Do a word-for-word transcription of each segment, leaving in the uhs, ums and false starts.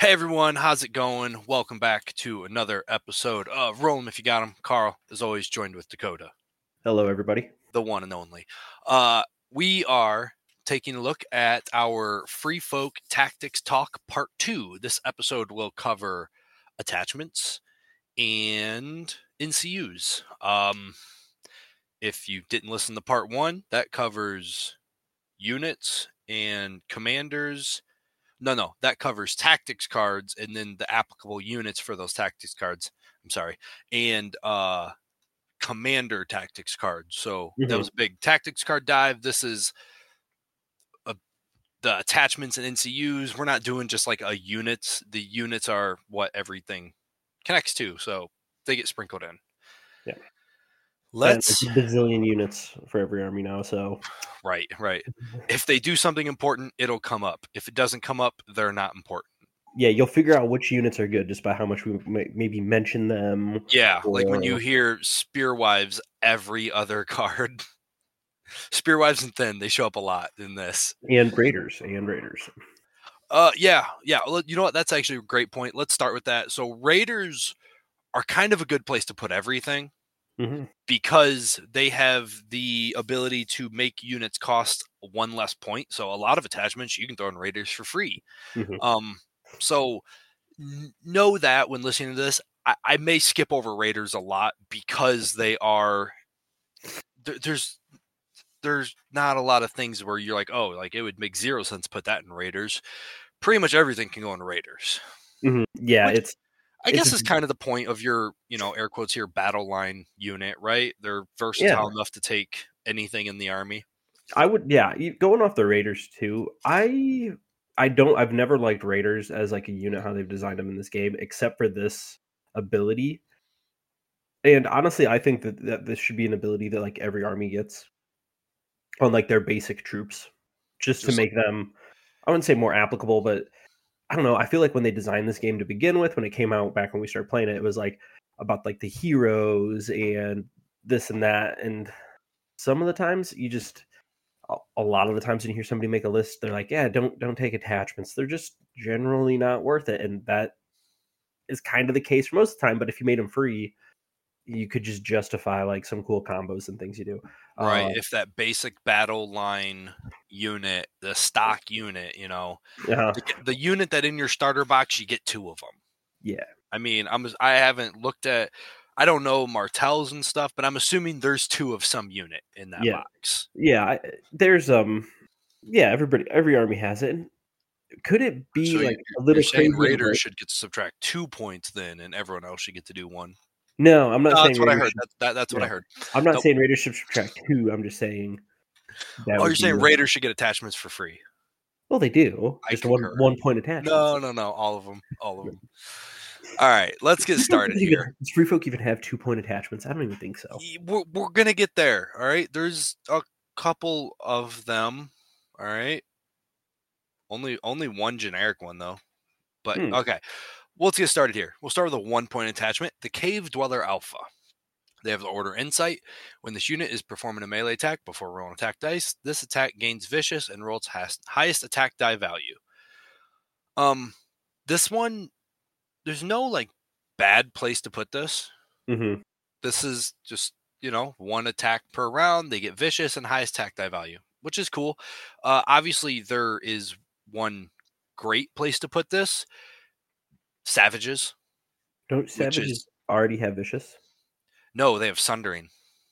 Hey everyone, how's it going? Welcome back to another episode of Roll 'em If You Got 'em. Carl, as always, joined with Dakota, Hello, everybody. the one and only. Uh, we are taking a look at our Free Folk Tactics Talk Part two. This episode will cover attachments and N C Us. Um, if you didn't listen to Part one, that covers units and commanders. No, no, that covers tactics cards and then the applicable units for those tactics cards. I'm sorry. And uh, commander tactics cards. So mm-hmm. that was a big tactics card dive. This is a, the attachments and N C Us. We're not doing just like a units. The units are what everything connects to. So they get sprinkled in. Yeah. Let's a bazillion units for every army now. So right, right. If they do something important, it'll come up. If it doesn't come up, they're not important. Yeah, you'll figure out which units are good just by how much we may, maybe mention them. Yeah, or... like when you hear Spearwives every other card. Spearwives and Thin, they show up a lot in this. And Raiders, and Raiders. Uh, yeah, yeah. You know what? That's actually a great point. Let's start with that. So Raiders are kind of a good place to put everything. Mm-hmm. Because they have the ability to make units cost one less point. So a lot of attachments you can throw in Raiders for free. Mm-hmm. Um, so n- know that when listening to this, I-, I may skip over Raiders a lot because they are th- there's there's not a lot of things where you're like, oh, like it would make zero sense to put that in Raiders. Pretty much everything can go in Raiders. Mm-hmm. Yeah, Which, it's. I guess it's kind of the point of your, you know, air quotes here, battle line unit, right? They're versatile yeah. enough to take anything in the army. I would, yeah. Going off the Raiders too, I, I don't, I've never liked Raiders as like a unit how they've designed them in this game, except for this ability. And honestly, I think that, that this should be an ability that like every army gets on like their basic troops, just, just to make them, I wouldn't say more applicable, but. I don't know. I feel like when they designed this game to begin with, when it came out back when we started playing it, it was like about like the heroes and this and that. And some of the times you just, a lot of the times when you hear somebody make a list, they're like, yeah, don't, don't take attachments. They're just generally not worth it. And that is kind of the case for most of the time. But if you made them free, you could just justify like some cool combos and things you do. Right. Uh, if that basic battle line unit, the stock unit, you know, uh-huh. the, the unit that in your starter box, you get two of them. Yeah. I mean, I'm, I haven't looked at, I don't know Martells and stuff, but I'm assuming there's two of some unit in that yeah. box. Yeah. I, there's, um, yeah, everybody, every army has it. Could it be so like a little crazy? Raiders right? Should get to subtract two points then, and everyone else should get to do one. No, I'm not no, saying that's what Raiders I heard. Should, that, that, that's yeah. what I heard. I'm not nope. saying Raiders should subtract two. I'm just saying. That oh, you're saying Raiders should get attachments for free? Well, they do. I just one one point attachments. No, no, no. All of them. All of them. All right, let's get started even, here. Does Free Folk even have two point attachments? I don't even think so. We're, we're gonna get there. All right, there's a couple of them. All right, only only one generic one though. But hmm. okay, well, let's get started here. We'll start with a one point attachment. The Cave Dweller Alpha. They have the order Insight. When this unit is performing a melee attack before rolling attack dice, this attack gains Vicious and rolls highest attack die value. Um, this one, there's no like bad place to put this. Mm-hmm. This is just, you know, one attack per round. They get Vicious and highest attack die value, which is cool. Uh, obviously, there is one great place to put this. Savages. Don't Savages is, already have Vicious? No, they have Sundering.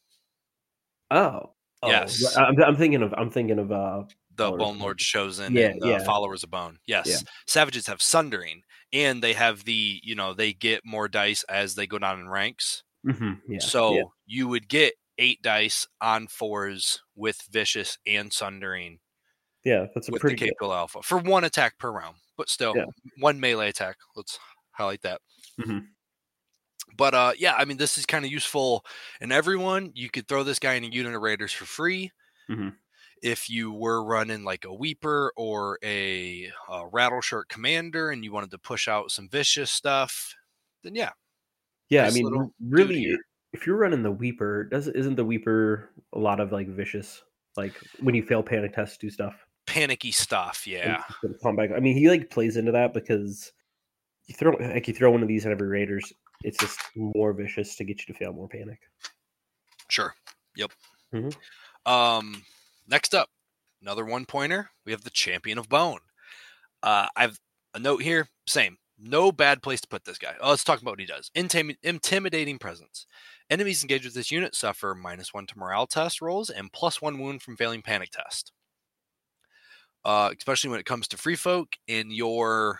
Oh, yes. Oh, I'm, I'm thinking of I'm thinking of uh, the Bone Lord Chosen yeah, and the yeah. Followers of Bone. Yes, yeah. Savages have Sundering, and they have the you know they get more dice as they go down in ranks. Mm-hmm, yeah, so yeah. you would get eight dice on fours with Vicious and Sundering. Yeah, that's a with pretty the Cave Dweller Alpha for one attack per round, but still yeah. one melee attack. Let's highlight that. Mm-hmm. But uh, yeah, I mean, this is kind of useful in everyone. You could throw this guy in a unit of Raiders for free. Mm-hmm. If you were running like a Weeper or a, a Rattleshirt Commander and you wanted to push out some Vicious stuff, then yeah. Yeah, nice I mean, really, if you're running the Weeper, does isn't the Weeper a lot of like Vicious? Like when you fail panic tests, do stuff. Panicky stuff, yeah. I mean, he like plays into that because you throw like you throw one of these at every Raiders, it's just more vicious to get you to fail more panic. Sure. Yep. Mm-hmm. Um, next up, another one pointer. We have the Champion of Bone. Uh, I've a note here. Same. No bad place to put this guy. Oh, let's talk about what he does. Intim- intimidating presence. Enemies engaged with this unit suffer minus one to morale test rolls and plus one wound from failing panic test. Uh, especially when it comes to free folk in your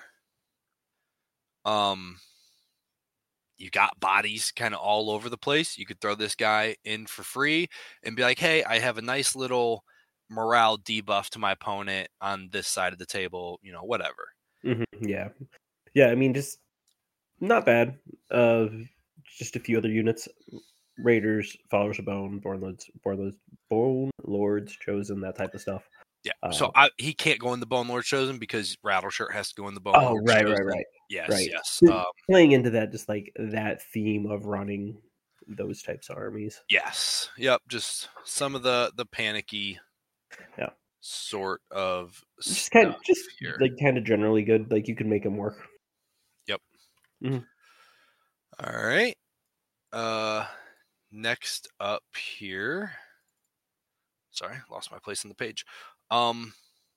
um you got bodies kind of all over the place. You could throw this guy in for free and be like, hey, I have a nice little morale debuff to my opponent on this side of the table, you know, whatever. Mm-hmm. Yeah. Yeah, I mean, just not bad. Uh, just a few other units. Raiders, Followers of Bone, Born Lords, Born Lords, Bone Lords, Chosen, that type of stuff. Yeah. Uh, so I, he can't go in the Bone Lord Chosen because Rattleshirt has to go in the Bone oh, Lord right, Chosen. right, right. Yes, right. yes. Um, Playing into that, just like that theme of running those types of armies. yes. Yep. Just some of the the panicky yeah. sort of just kind of just here. like kind of generally good. Like you can make them work. Yep. Mm-hmm. All right. Uh, next up here. Sorry, lost my place in the page. Um,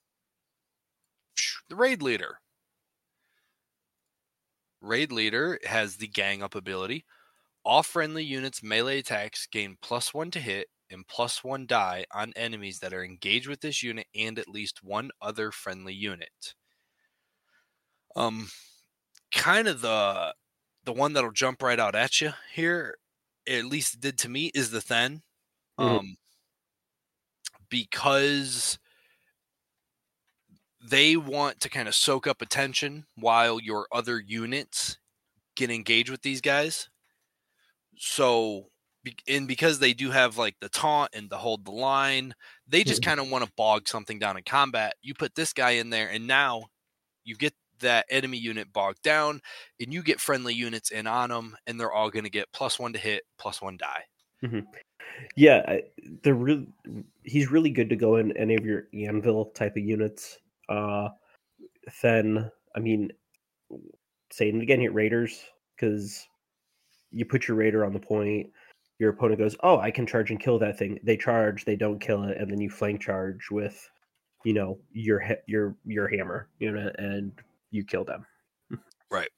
the raid leader. Raid leader has the gang up ability. All friendly units' melee attacks gain plus one to hit and plus one die on enemies that are engaged with this unit and at least one other friendly unit. Um, kind of the the one that'll jump right out at you here, at least it did to me, is the Then. Mm-hmm. Um, because they want to kind of soak up attention while your other units get engaged with these guys. So, and because they do have like the taunt and the hold the line, they just Mm-hmm. kind of want to bog something down in combat. You put this guy in there, and now you get that enemy unit bogged down, and you get friendly units in on them, and they're all going to get plus one to hit, plus one die. Mm-hmm. Yeah, they're really. He's really good to go in any of your Anvil type of units. Uh, then, I mean, saying it again, hit Raiders because you put your Raider on the point. Your opponent goes, "Oh, I can charge and kill that thing." They charge, they don't kill it, and then you flank charge with, you know, your your your hammer, you know, and you kill them. Right.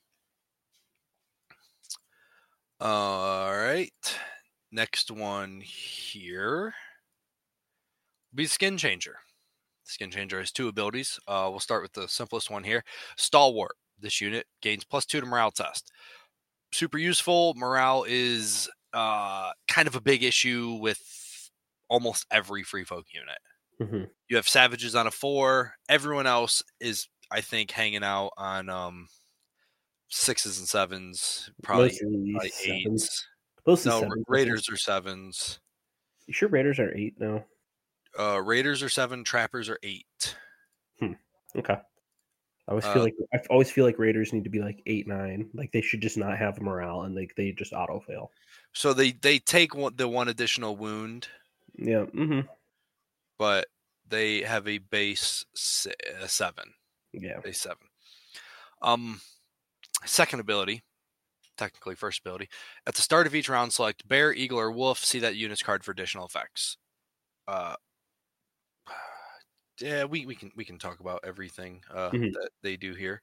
All right. Next one here. Be Skin Changer. Skin Changer has two abilities. Uh, we'll start with the simplest one here. Stalwart. This unit gains plus two to morale test. Super useful. Morale is uh, kind of a big issue with almost every free folk unit. Mm-hmm. You have Savages on a four. Everyone else is, I think, hanging out on um, sixes and sevens, probably, Mostly probably sevens. eights. Mostly no, sevens. Raiders are sevens. You sure Raiders are eight now? Uh, Raiders are seven. Trappers are eight. Hmm. Okay. I always Uh, feel like I always feel like Raiders need to be like eight, nine. Like they should just not have morale and like they just auto fail. So they they take one, the one additional wound. Yeah. Mm-hmm. But they have a base seven. Yeah. Base seven. Um, second ability, technically first ability. At the start of each round, select Bear, Eagle, or Wolf. See that unit's card for additional effects. Uh, yeah, we, we can we can talk about everything uh, mm-hmm. that they do here.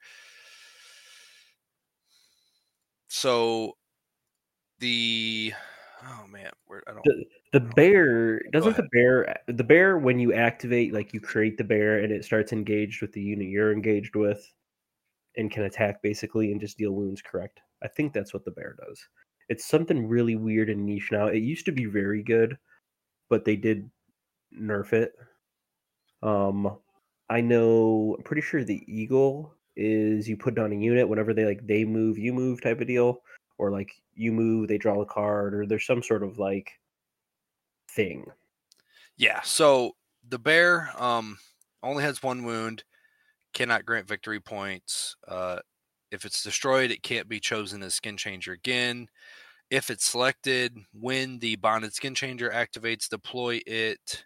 So the oh man, where I don't the, the bear doesn't the bear the bear when you activate, like you create the bear and it starts engaged with the unit you're engaged with and can attack basically and just deal wounds, correct? I think that's what the bear does. It's something really weird and niche now. It used to be very good, but they did nerf it. Um, I know, I'm pretty sure the eagle is you put down a unit whenever they like they move, you move type of deal, or like you move, they draw a card, or there's some sort of like thing. Yeah. So the bear um only has one wound, cannot grant victory points. Uh, if it's destroyed, it can't be chosen as Skin Changer again. If it's selected, when the Bonded Skin Changer activates, deploy it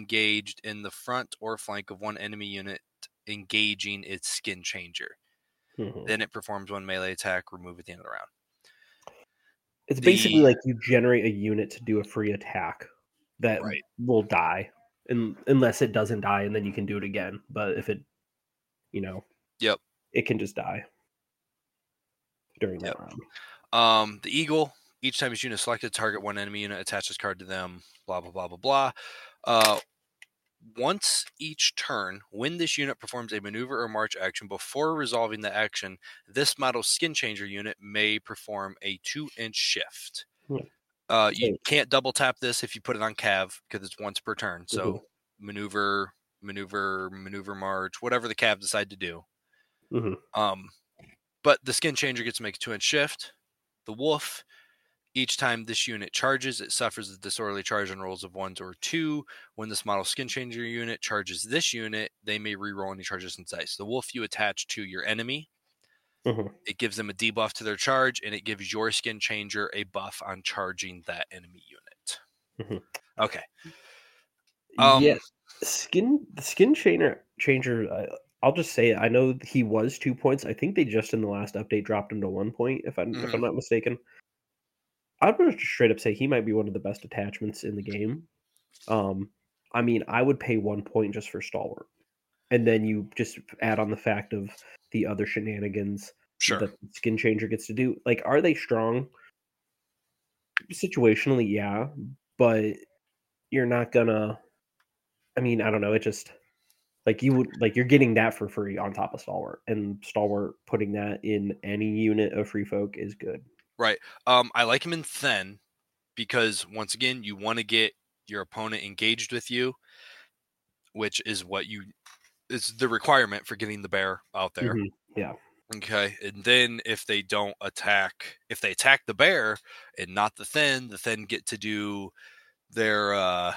engaged in the front or flank of one enemy unit engaging its Skin Changer. Mhm. Then it performs one melee attack, remove at the end of the round. It's The basically like you generate a unit to do a free attack that Right. will die, un unless it doesn't die, and then you can do it again. But if it, you know, Yep. it can just die during Yep. that round. Um, the Eagle. Each time each unit is selected, target one enemy unit, attach this card to them. Blah blah blah blah blah. Uh, once each turn, when this unit performs a maneuver or march action before resolving the action, this model's skin changer unit may perform a two-inch shift. Yeah. Uh, you So can't double tap this if you put it on Cav because it's once per turn. So Mhm. maneuver, maneuver, maneuver, march, whatever the Cav decide to do. Mhm. Um, but the skin changer gets to make a two-inch shift. The Wolf. Each time this unit charges, it suffers a disorderly charge on rolls of ones or two. When this model skin changer unit charges this unit, they may reroll any charges in dice. The Wolf you attach to your enemy. Mhm. It gives them a debuff to their charge, and it gives your skin changer a buff on charging that enemy unit. Mhm. Okay. Yeah, Um. skin the skin changer changer. Uh, I'll just say it. I know he was two points. I think they just in the last update dropped him to one point. If I'm if mhm. I'm not mistaken, I'd just straight up say he might be one of the best attachments in the game. Um, I mean, I would pay one point just for stalwart, and then you just add on the fact of the other shenanigans Sure. that the skin changer gets to do. Like, are they strong? Situationally, yeah, but you're not gonna. I mean, I don't know. It just like you would like you're getting that for free on top of stalwart, and stalwart putting that in any unit of free folk is good. Right. Um. I like him in Then because once again, you want to get your opponent engaged with you, which is what you is the requirement for getting the bear out there. Mhm. Yeah. Okay. And then if they don't attack, if they attack the bear and not the Then, the Then get to do their uh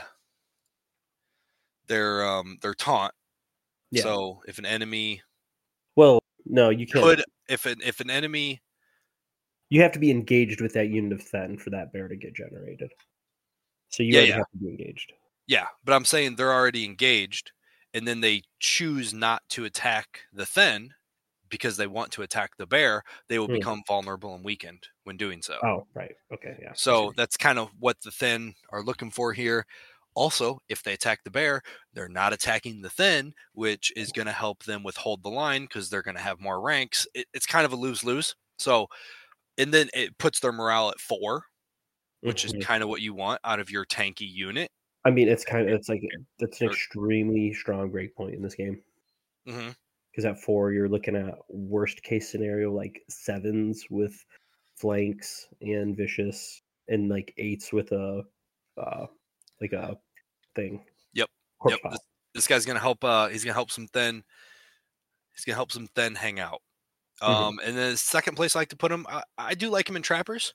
their um their taunt. Yeah. So if an enemy Well, no, you can't. could if an if an enemy You have to be engaged with that unit of Then for that bear to get generated. So you Yeah, already yeah. have to be engaged. Yeah, but I'm saying they're already engaged and then they choose not to attack the Then because they want to attack the bear, they will Hmm. become vulnerable and weakened when doing so. Oh, right. Okay, yeah. I So see. that's kind of what the Then are looking for here. Also, if they attack the bear, they're not attacking the Then, which is going to help them withhold the line because they're going to have more ranks. It, it's kind of a lose lose. So, and then it puts their morale at four, which is Mhm. kind of what you want out of your tanky unit. I mean, it's kind of it's like that's an Or- extremely strong breakpoint in this game. Mhm. Because at four, you're looking at worst case scenario like sevens with flanks and vicious, and like eights with a uh like a thing. Yep. Corpse Yep. This, pile. this guy's gonna help. Uh, he's gonna help some Then. He's gonna help some Then hang out. Mhm. Um, and then the second place I like to put him, I, I do like him in Trappers.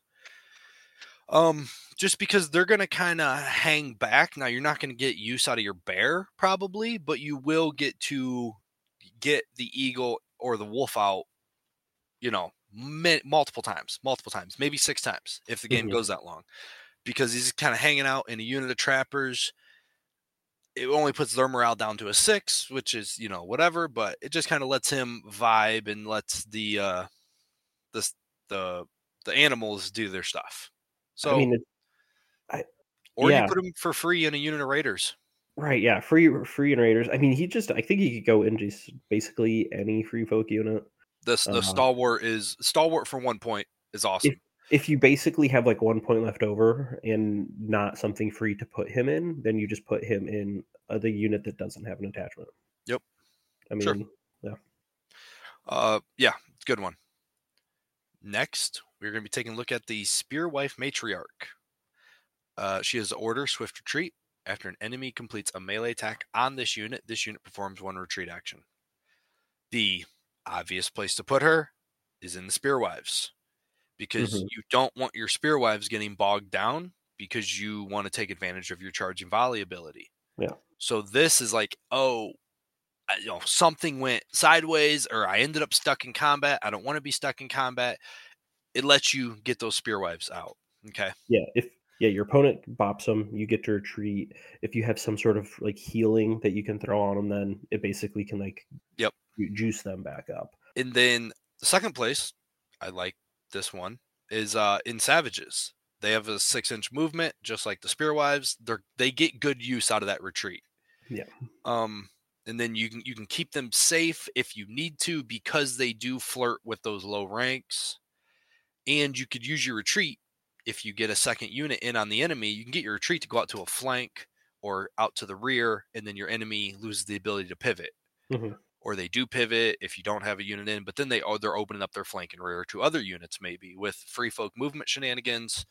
Um, just because they're gonna kind of hang back. Now you're not gonna get use out of your bear probably, but you will get to get the eagle or the wolf out. You know, mi- multiple times, multiple times, maybe six times if the game Mhm. goes that long, because he's kind of hanging out in a unit of trappers. It only puts their morale down to a six, which is, you know, whatever, but it just kind of lets him vibe and lets the uh the the the animals do their stuff. I So, mean, it, I or you yeah, put him for free in a unit of raiders. right, yeah, free free and raiders. I mean, he just I think he could go into s- basically any free folk unit. The the Uh, stalwart is stalwart for one point is if awesome. if you basically have like one point left over and not something free to put him in, then you just put him in uh, the unit that doesn't have an attachment. Yep, I sure. mean, yeah. Uh, yeah, it's a good one. Next, we're going to be taking a look at the Spearwife Matriarch. Uh, she has order Swift Retreat. After an enemy completes a melee attack on this unit, this unit performs one retreat action. The obvious place to put her is in the Spearwives, because Mhm. you don't want your Spearwives getting bogged down because you want to take advantage of your charging volley ability. Yeah. So this is like, oh, I- you know, something went sideways or I ended up stuck in combat. I don't want to be stuck in combat. It lets you get those Spearwives out. Okay. Yeah, if yeah, your opponent bops them, you get to retreat. If you have some sort of like healing that you can throw on them, then it basically can like Yep. ju- juice them back up. And then the second place, I like this one, is uh, in Savages. They have a six-inch movement, just like the Spearwives. They they get good use out of that retreat. Yeah. Um, and then you can you can keep them safe if you need to, because they do flirt with those low ranks. And you could use your retreat if you get a second unit in on the enemy. You can get your retreat to go out to a flank or out to the rear, and then your enemy loses the ability to pivot. Mm-hmm. Or they do pivot if you don't have a unit in, but then they are they're opening up their flank and rear to other units, maybe with free folk movement shenanigans.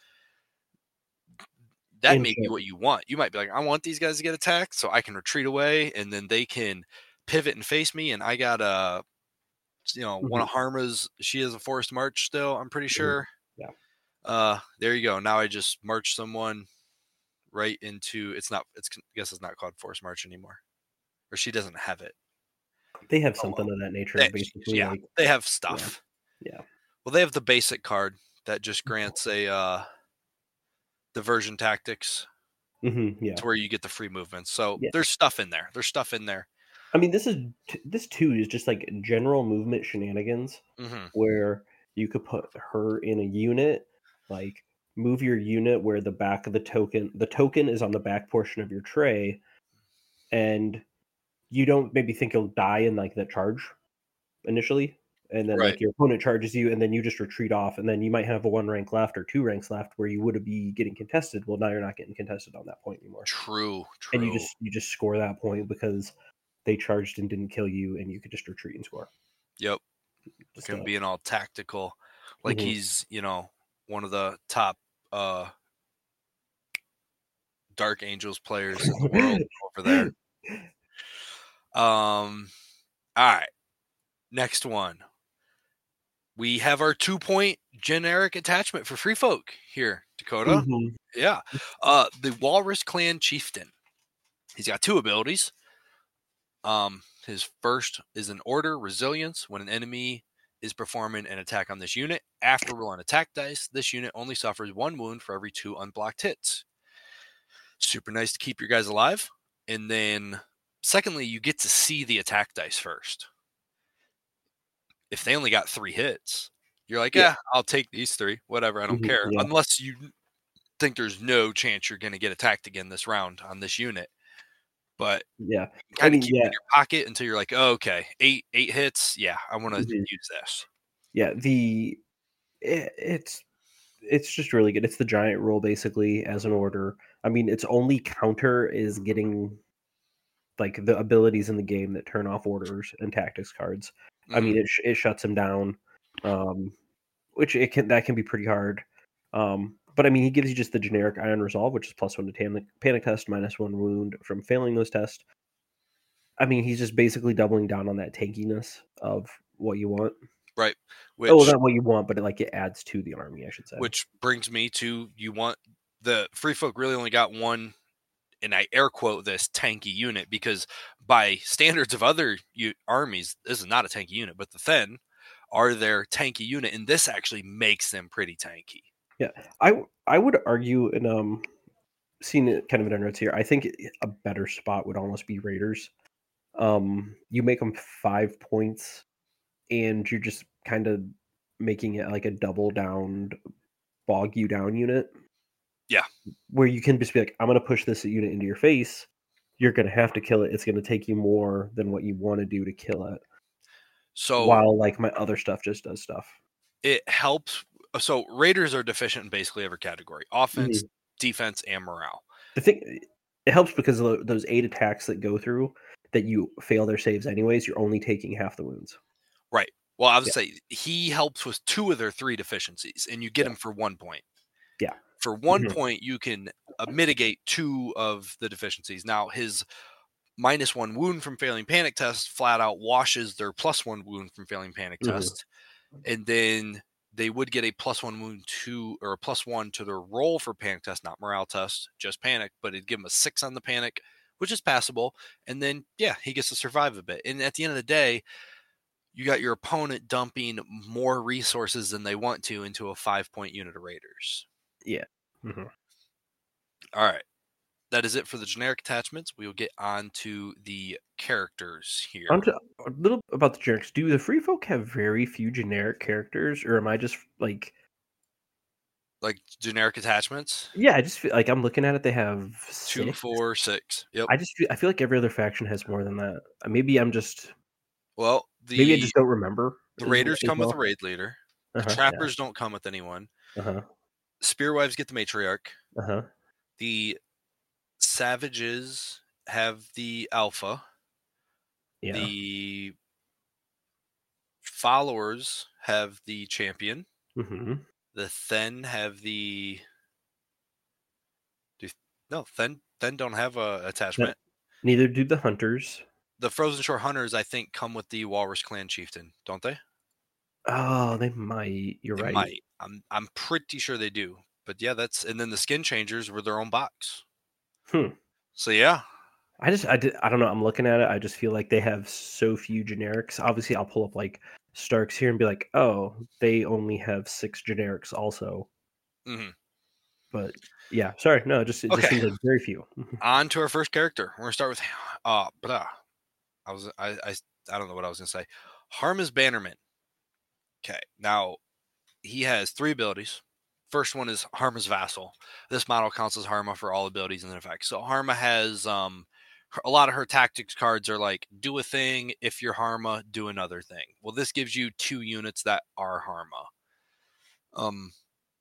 That may be what you want. You might be like, I want these guys to get attacked so I can retreat away, and then they can pivot and face me, and I got a, you know, mm-hmm. one of Harma's, she has a forced march still, I'm pretty sure. Yeah. Uh, there you go. Now I just march someone right into, it's not, it's, I guess it's not called forced march anymore. Or she doesn't have it. They have something oh, well. of that nature, they, basically. Yeah, like, they have stuff. Yeah. yeah. Well, they have the basic card that just grants a uh, diversion tactics mm-hmm, yeah. to where you get the free movements. So yeah. there's stuff in there. There's stuff in there. I mean, this is this too is just like general movement shenanigans, mm-hmm. where you could put her in a unit, like move your unit where the back of the token, the token is on the back portion of your tray, and you don't maybe think you'll die in like that charge initially, and then right. like your opponent charges you, and then you just retreat off, and then you might have a one rank left or two ranks left where you would be getting contested. Well, now you're not getting contested on that point anymore. True, true. And you just you just score that point because they charged and didn't kill you, and you could just retreat and score. Yep. Look at him being all tactical, like mm-hmm. he's, you know, one of the top uh, Dark Angels players in the world over there. Um. All right. Next one. We have our two-point generic attachment for free folk here, Dakota. Mm-hmm. Yeah. Uh, the Walrus Clan Chieftain. He's got two abilities. Um, his first is an order resilience. When an enemy is performing an attack on this unit, after rolling attack dice, this unit only suffers one wound for every two unblocked hits. Super nice to keep your guys alive. And then, secondly, you get to see the attack dice first. If they only got three hits, you're like, yeah, eh, I'll take these three, whatever, I don't mm-hmm, care. Yeah. Unless you think there's no chance you're going to get attacked again this round on this unit. But yeah, you kind of I mean, keep yeah. it in your pocket until you're like, oh, okay, eight eight hits. Yeah, I want to mm-hmm. use this. Yeah, the it, it's it's just really good. It's the giant roll basically as an order. I mean, its only counter is getting like the abilities in the game that turn off orders and tactics cards. Mm-hmm. I mean, it it shuts him down, um, which it can that can be pretty hard. Um, But I mean, he gives you just the generic Iron Resolve, which is plus one to tam- panic test, minus one wound from failing those tests. I mean, he's just basically doubling down on that tankiness of what you want. Right. Which, oh, not what you want, but it, like it adds to the army, I should say. Which brings me to you want the Free Folk really only got one, and I air quote this tanky unit because by standards of other u- armies, this is not a tanky unit, but the Then are their tanky unit, and this actually makes them pretty tanky. Yeah, I I would argue, and um, seeing it kind of in notes here, I think a better spot would almost be Raiders. Um, you make them five points, and you're just kind of making it like a double down, bog you down unit. Yeah, where you can just be like, I'm going to push this unit into your face. You're going to have to kill it. It's going to take you more than what you want to do to kill it. So while like my other stuff just does stuff, it helps. So Raiders are deficient in basically every category: offense, mm-hmm. defense, and morale. The thing, it helps because of those eight attacks that go through that you fail their saves anyways. You're only taking half the wounds. Right. Well, I was yeah. say he helps with two of their three deficiencies, and you get yeah. him for one point. Yeah. For one mm-hmm. point, you can uh, mitigate two of the deficiencies. Now, his minus one wound from failing panic test flat out washes their plus one wound from failing panic mm-hmm. test, and then they would get a plus one wound to, or a plus one to their roll for panic test, not morale test, just panic, but it'd give him a six on the panic, which is passable. And then, yeah, he gets to survive a bit. And at the end of the day, you got your opponent dumping more resources than they want to into a five point unit of Raiders. Yeah. Mm-hmm. All right. that is it for the generic attachments. We will get on to the characters here. On to, a little about the generics. Do the free folk have very few generic characters, or am I just like like generic attachments? Yeah, I just feel like I'm looking at it. They have six. two, four, six. Yep. I just feel, I feel like every other faction has more than that. Maybe I'm just well. The, maybe I just don't remember. The Raiders come well. with a raid leader. The uh-huh, Trappers yeah. don't come with anyone. Uh-huh. Spearwives get the matriarch. Uh-huh. The Savages have the alpha. Yeah. The Followers have the champion. Mm-hmm. The Then have the. Do, no, Then Then don't have a attachment. That, neither do the Hunters. The Frozen Shore Hunters, I think, come with the Walrus Clan chieftain, don't they? Oh, they might. You're they right. Might. I'm I'm pretty sure they do. But yeah, that's and then the Skin Changers were their own box. Hmm. So yeah. I just I did I don't know. I'm looking at it. I just feel like they have so few generics. Obviously, I'll pull up like Starks here and be like, oh, they only have six generics also. Mm-hmm. But yeah, sorry, no, just it okay. just seems like very few. On to our first character. We're gonna start with uh blah. I was I I I don't know what I was gonna say. Harma's Bannerman. Okay, now he has three abilities. First one is Harma's Vassal. This model counts as Harma for all abilities and effects. So Harma has um a lot of her tactics cards are like do a thing. If you're Harma, do another thing. Well, this gives you two units that are Harma. Um.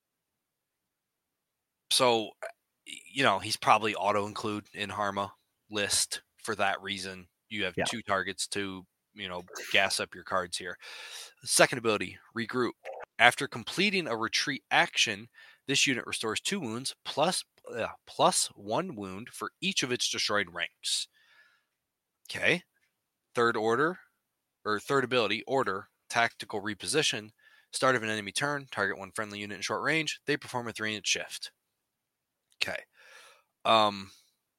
So, you know, he's probably auto include in Harma list for that reason. You have yeah. two targets to, you know, gas up your cards here. Second ability, Regroup. After completing a retreat action, this unit restores two wounds plus uh, plus one wound for each of its destroyed ranks. Okay. Third order, or third ability, Order, Tactical Reposition. Start of an enemy turn, target one friendly unit in short range. They perform a three-unit shift. Okay. Um.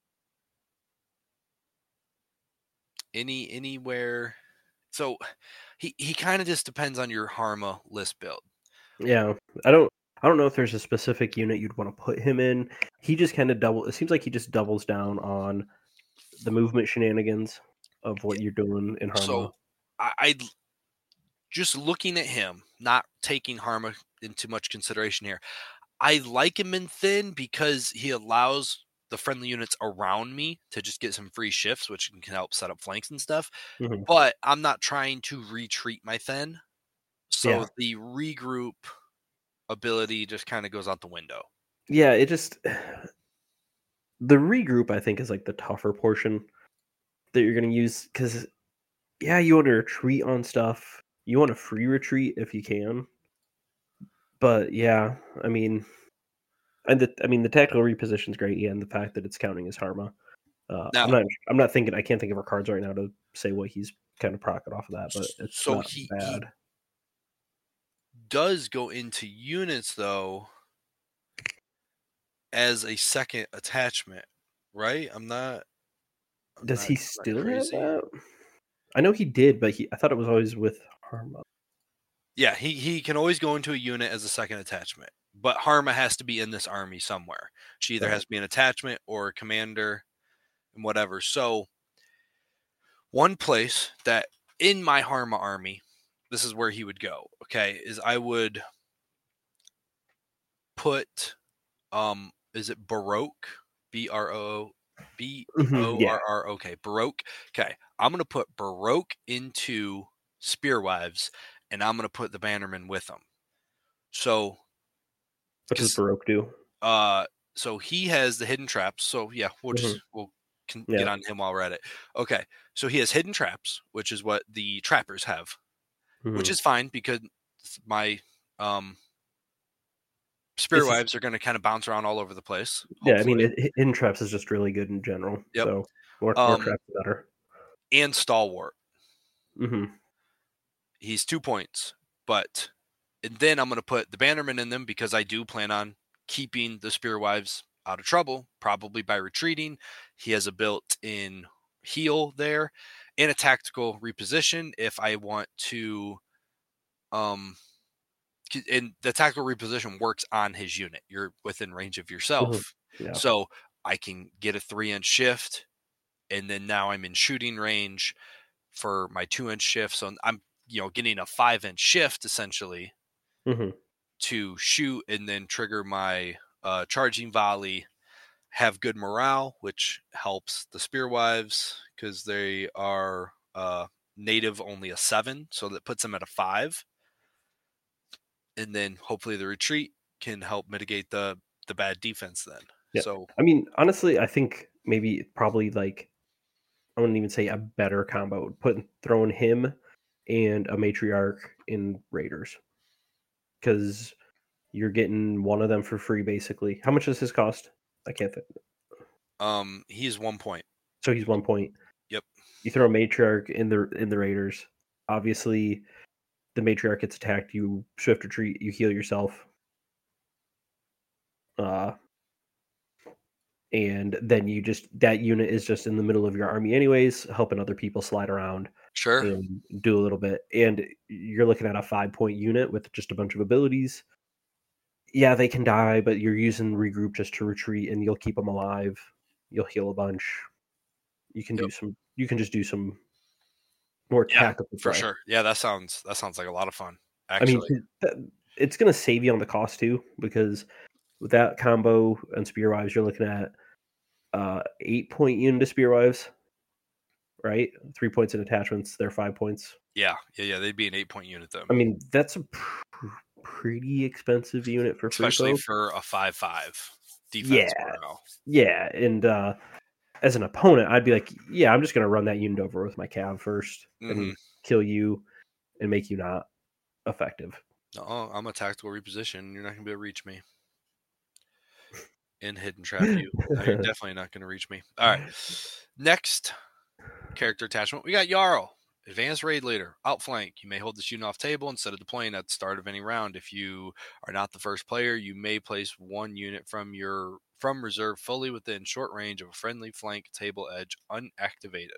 Any anywhere. So he, he kind of just depends on your Harma list build. Yeah, I don't I don't know if there's a specific unit you'd want to put him in. He just kind of double. It seems like he just doubles down on the movement shenanigans of what you're doing in Harma. So I, I just looking at him, not taking Harma into much consideration here. I like him in Thin because he allows the friendly units around me to just get some free shifts, which can help set up flanks and stuff. Mm-hmm. But I'm not trying to retreat my Thin. So yeah. the regroup ability just kind of goes out the window. Yeah, it just... The regroup, I think, is like the tougher portion that you're going to use. Because, yeah, you want to retreat on stuff. You want a free retreat if you can. But, yeah, I mean... And the, I mean, the tactical reposition is great, yeah, and the fact that it's counting as Harma. Uh, now, I'm not. I'm not thinking. I can't think of our cards right now to say what he's kind of profited off of that, but it's so not he, bad. He does go into units though as a second attachment, right? I'm not. I'm does not, he still have that? I know he did, but he. I thought it was always with Harma. Yeah, he he can always go into a unit as a second attachment. But Harma has to be in this army somewhere. She either right. has to be an attachment or a commander and whatever. So one place that in my Harma army, this is where he would go, okay, is I would put, um, is it Baroque? B R O B O R R, okay, Baroque. Okay, I'm going to put Baroque into Spearwives, and I'm going to put the Bannerman with them. So... What does Baroque do? Uh, so he has the hidden traps. So yeah, we'll just mm-hmm. we'll can yeah. get on him while we're at it. Okay, so he has hidden traps, which is what the trappers have, mm-hmm. which is fine because my um Spearwives is, are going to kind of bounce around all over the place. Hopefully. Yeah, I mean, it, hidden traps is just really good in general. Yep. So more, more um, traps better. And stalwart. Mm-hmm. He's two points, but. And then I'm going to put the Bannerman in them because I do plan on keeping the Spearwives out of trouble, probably by retreating. He has a built-in heal there and a tactical reposition if I want to. Um, and the tactical reposition works on his unit. You're within range of yourself. Mm-hmm. Yeah. So I can get a three inch shift, and then now I'm in shooting range for my two inch shift. So I'm, you know, getting a five inch shift essentially mm-hmm. to shoot and then trigger my uh, charging volley, have good morale, which helps the Spearwives because they are uh, native only a seven. So that puts them at a five. And then hopefully the retreat can help mitigate the, the bad defense then. Yeah. So, I mean, honestly, I think maybe probably like, I wouldn't even say a better combo. Putting throwing him and a matriarch in Raiders, because you're getting one of them for free basically. How much does his cost? I can't think. um, he's one point. So he's one point. Yep. You throw a matriarch in the in the Raiders. Obviously, the matriarch gets attacked. You swift retreat. You heal yourself. Uh, and then you just that unit is just in the middle of your army anyways, helping other people slide around. Sure. And do a little bit. And you're looking at a five point unit with just a bunch of abilities. Yeah, they can die, but you're using regroup just to retreat, and you'll keep them alive. You'll heal a bunch. You can Yep. do some. You can just do some more Yeah, tactical for play. sure. Yeah, that sounds that sounds like a lot of fun. Actually, I mean, it's going to save you on the cost too, because with that combo and Spearwives, you're looking at uh, eight point unit of Spearwives, right? Three points in attachments. They're five points. Yeah, yeah, yeah. They'd be an eight point unit though. I mean, that's a pr- pretty expensive unit for free especially folk. for a five five defense. Yeah, morale. yeah, and uh, as an opponent, I'd be like, yeah, I'm just going to run that unit over with my cav first mm-hmm. and kill you and make you not effective. No, I'm a tactical reposition. You're not going to be able to reach me. And hidden trap you. No, you're definitely not going to reach me. All right. Next character attachment. We got Jarl. Advanced Raid Leader. Outflank. You may hold this unit off table instead of deploying at the start of any round. If you are not the first player, you may place one unit from your from reserve fully within short range of a friendly flank table edge unactivated.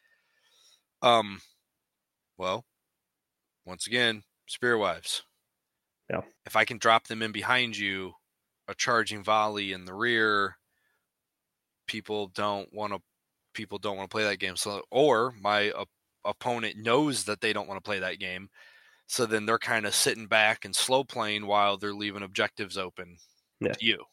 Um, well, once again, Spearwives. Yeah. If I can drop them in behind you, a charging volley in the rear, people don't want to people don't want to play that game. So, or my uh, opponent knows that they don't want to play that game, so then they're kind of sitting back and slow playing while they're leaving objectives open yeah. to you.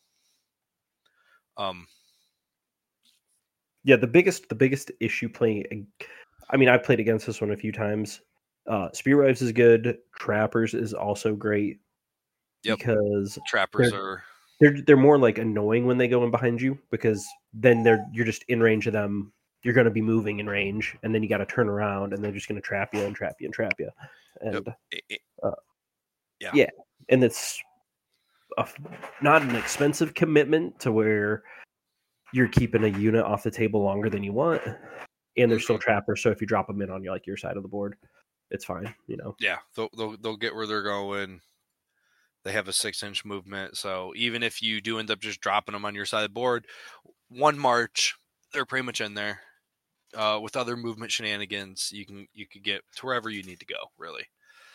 Um. Yeah, the biggest the biggest issue playing. I mean, I've played against this one a few times. Uh, Spearwives is good. Trappers is also great. Yep. Because trappers they're, are they're they're more like annoying when they go in behind you, because then they're you're just in range of them. You're going to be moving in range, and then you got to turn around, and they're just going to trap you and trap you and trap you. And yep. it, it, uh, yeah, yeah, and it's a, not an expensive commitment to where you're keeping a unit off the table longer than you want, and they're mm-hmm. still trappers. So if you drop them in on your like your side of the board, it's fine. You know. Yeah, they'll they'll, they'll get where they're going. They have a six-inch movement, so even if you do end up just dropping them on your side of the board, one march, they're pretty much in there. Uh, with other movement shenanigans, you can you could get to wherever you need to go, really.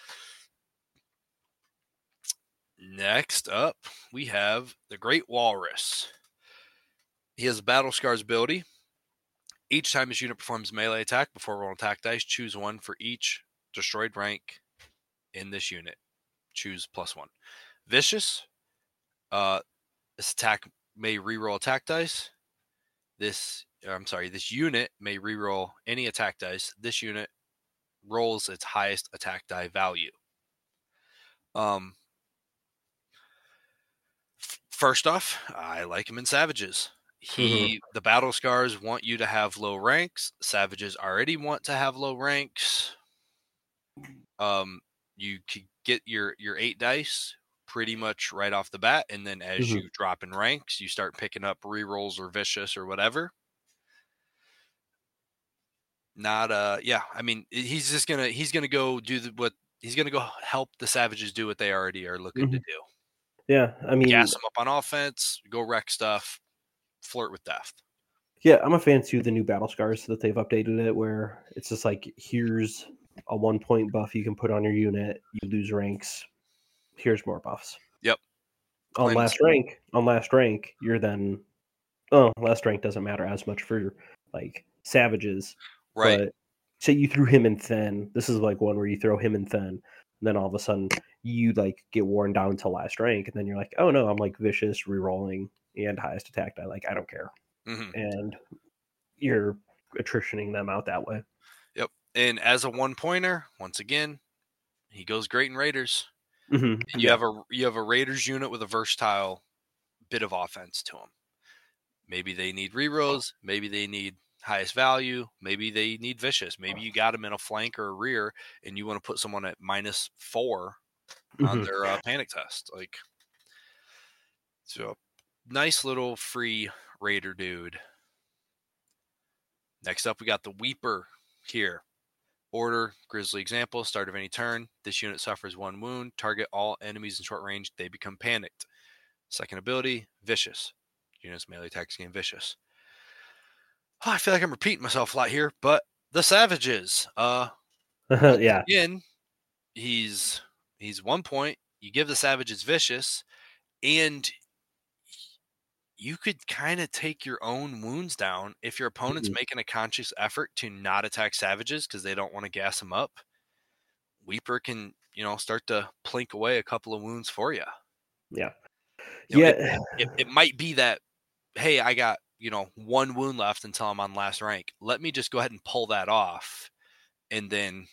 Next up, we have the Great Walrus. He has a Battle Scars ability. Each time his unit performs melee attack before rolling attack dice, choose one for each destroyed rank in this unit. Choose plus one. Vicious. Uh, this attack may reroll attack dice. This, I'm sorry, this unit may reroll any attack dice. This unit rolls its highest attack die value. Um, f- first off, I like him in Savages. He, mm-hmm. The Battle Scars want you to have low ranks. Savages already want to have low ranks. Um, you could get your your eight dice pretty much right off the bat, and then as mm-hmm. you drop in ranks, you start picking up rerolls or vicious or whatever. Not uh, yeah. I mean, he's just gonna he's gonna go do the, what he's gonna go help the Savages do what they already are looking mm-hmm. to do. Yeah, I mean, gas them up on offense, go wreck stuff, flirt with death. Yeah, I'm a fan too of the new Battle Scars that they've updated it, where it's just like, here's a one point buff you can put on your unit. You lose ranks. Here's more buffs. Yep. On last rank, on last rank, you're then oh, last rank doesn't matter as much for like savages, Right. but say you threw him in thin. This is like one where you throw him in thin, and then all of a sudden you like get worn down to last rank, and then you're like, oh no, I'm like vicious, rerolling, and highest attack die. Like I don't care, hmm and you're attritioning them out that way. Yep. And as a one pointer, once again, he goes great in Raiders. Mm-hmm. And you Yeah. have a you have a Raiders unit with a versatile bit of offense to them. Maybe they need rerolls. Maybe they need highest value. Maybe they need vicious. Maybe you got them in a flank or a rear, and you want to put someone at minus four on Mm-hmm. their uh, panic test. Like, so nice little free Raider dude. Next up, we got the Weeper here. Order, Grizzly example, start of any turn. This unit suffers one wound. Target all enemies in short range. They become panicked. Second ability, Vicious. Units melee attacks gain Vicious. Oh, I feel like I'm repeating myself a lot here, but the Savages. Uh, once Yeah. again, he's he's one point. You give the Savages Vicious, and you could kind of take your own wounds down if your opponent's Mhm. making a conscious effort to not attack Savages because they don't want to gas them up. Weeper can, you know, start to plink away a couple of wounds for you. Yeah. You know, it, Yeah. it, it might be that, hey, I got, you know, one wound left until I'm on last rank. Let me just go ahead and pull that off. And then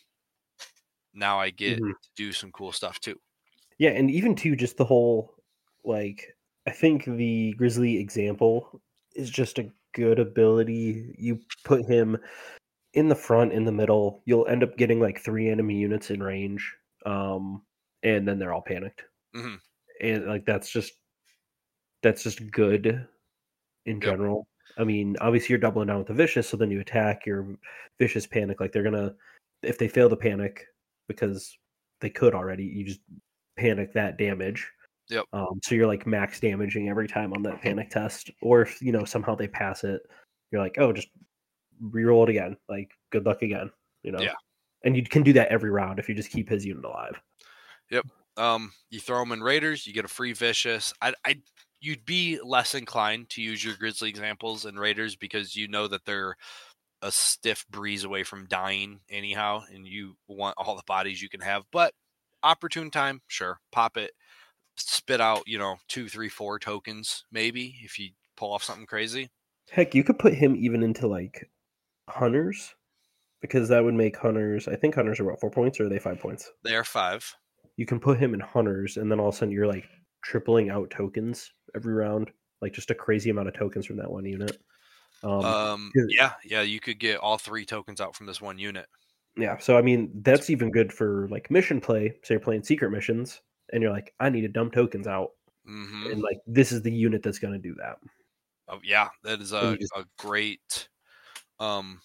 now I get Mhm. to do some cool stuff too. Yeah, and even too, just the whole like I think the Grizzly example is just a good ability. You put him in the front, in the middle, you'll end up getting like three enemy units in range, um, and then they're all panicked. hmm And like that's just that's just good in Yep. general. I mean, obviously you're doubling down with the vicious, so then you attack your vicious panic. Like they're gonna, if they fail to panic because they could already, you just panic that damage. Yep. Um, so you're like max damaging every time on that panic test. Or if you know somehow they pass it, you're like, oh, just reroll it again. Like good luck again. You know, Yeah. and you can do that every round if you just keep his unit alive. Yep. Um, you throw them in Raiders, you get a free Vicious. I, I, you'd be less inclined to use your Grizzly examples in Raiders because you know that they're a stiff breeze away from dying anyhow, and you want all the bodies you can have. But opportune time, sure, pop it, spit out, you know, two, three, four tokens, maybe if you pull off something crazy. Heck, you could put him even into like hunters because that would make hunters. I think hunters are what four points or are they five points? They are five. You can put him in hunters, and then all of a sudden you're like tripling out tokens every round, like just a crazy amount of tokens from that one unit. Um, Um, 'cause- yeah, yeah, you could get all three tokens out from this one unit. yeah. So I mean, that's even good for like mission play. Say you're playing secret missions, and you're like, I need to dump tokens out, Mm-hmm. and like this is the unit that's going to do that. Oh, yeah, that is And a, you just a great, um,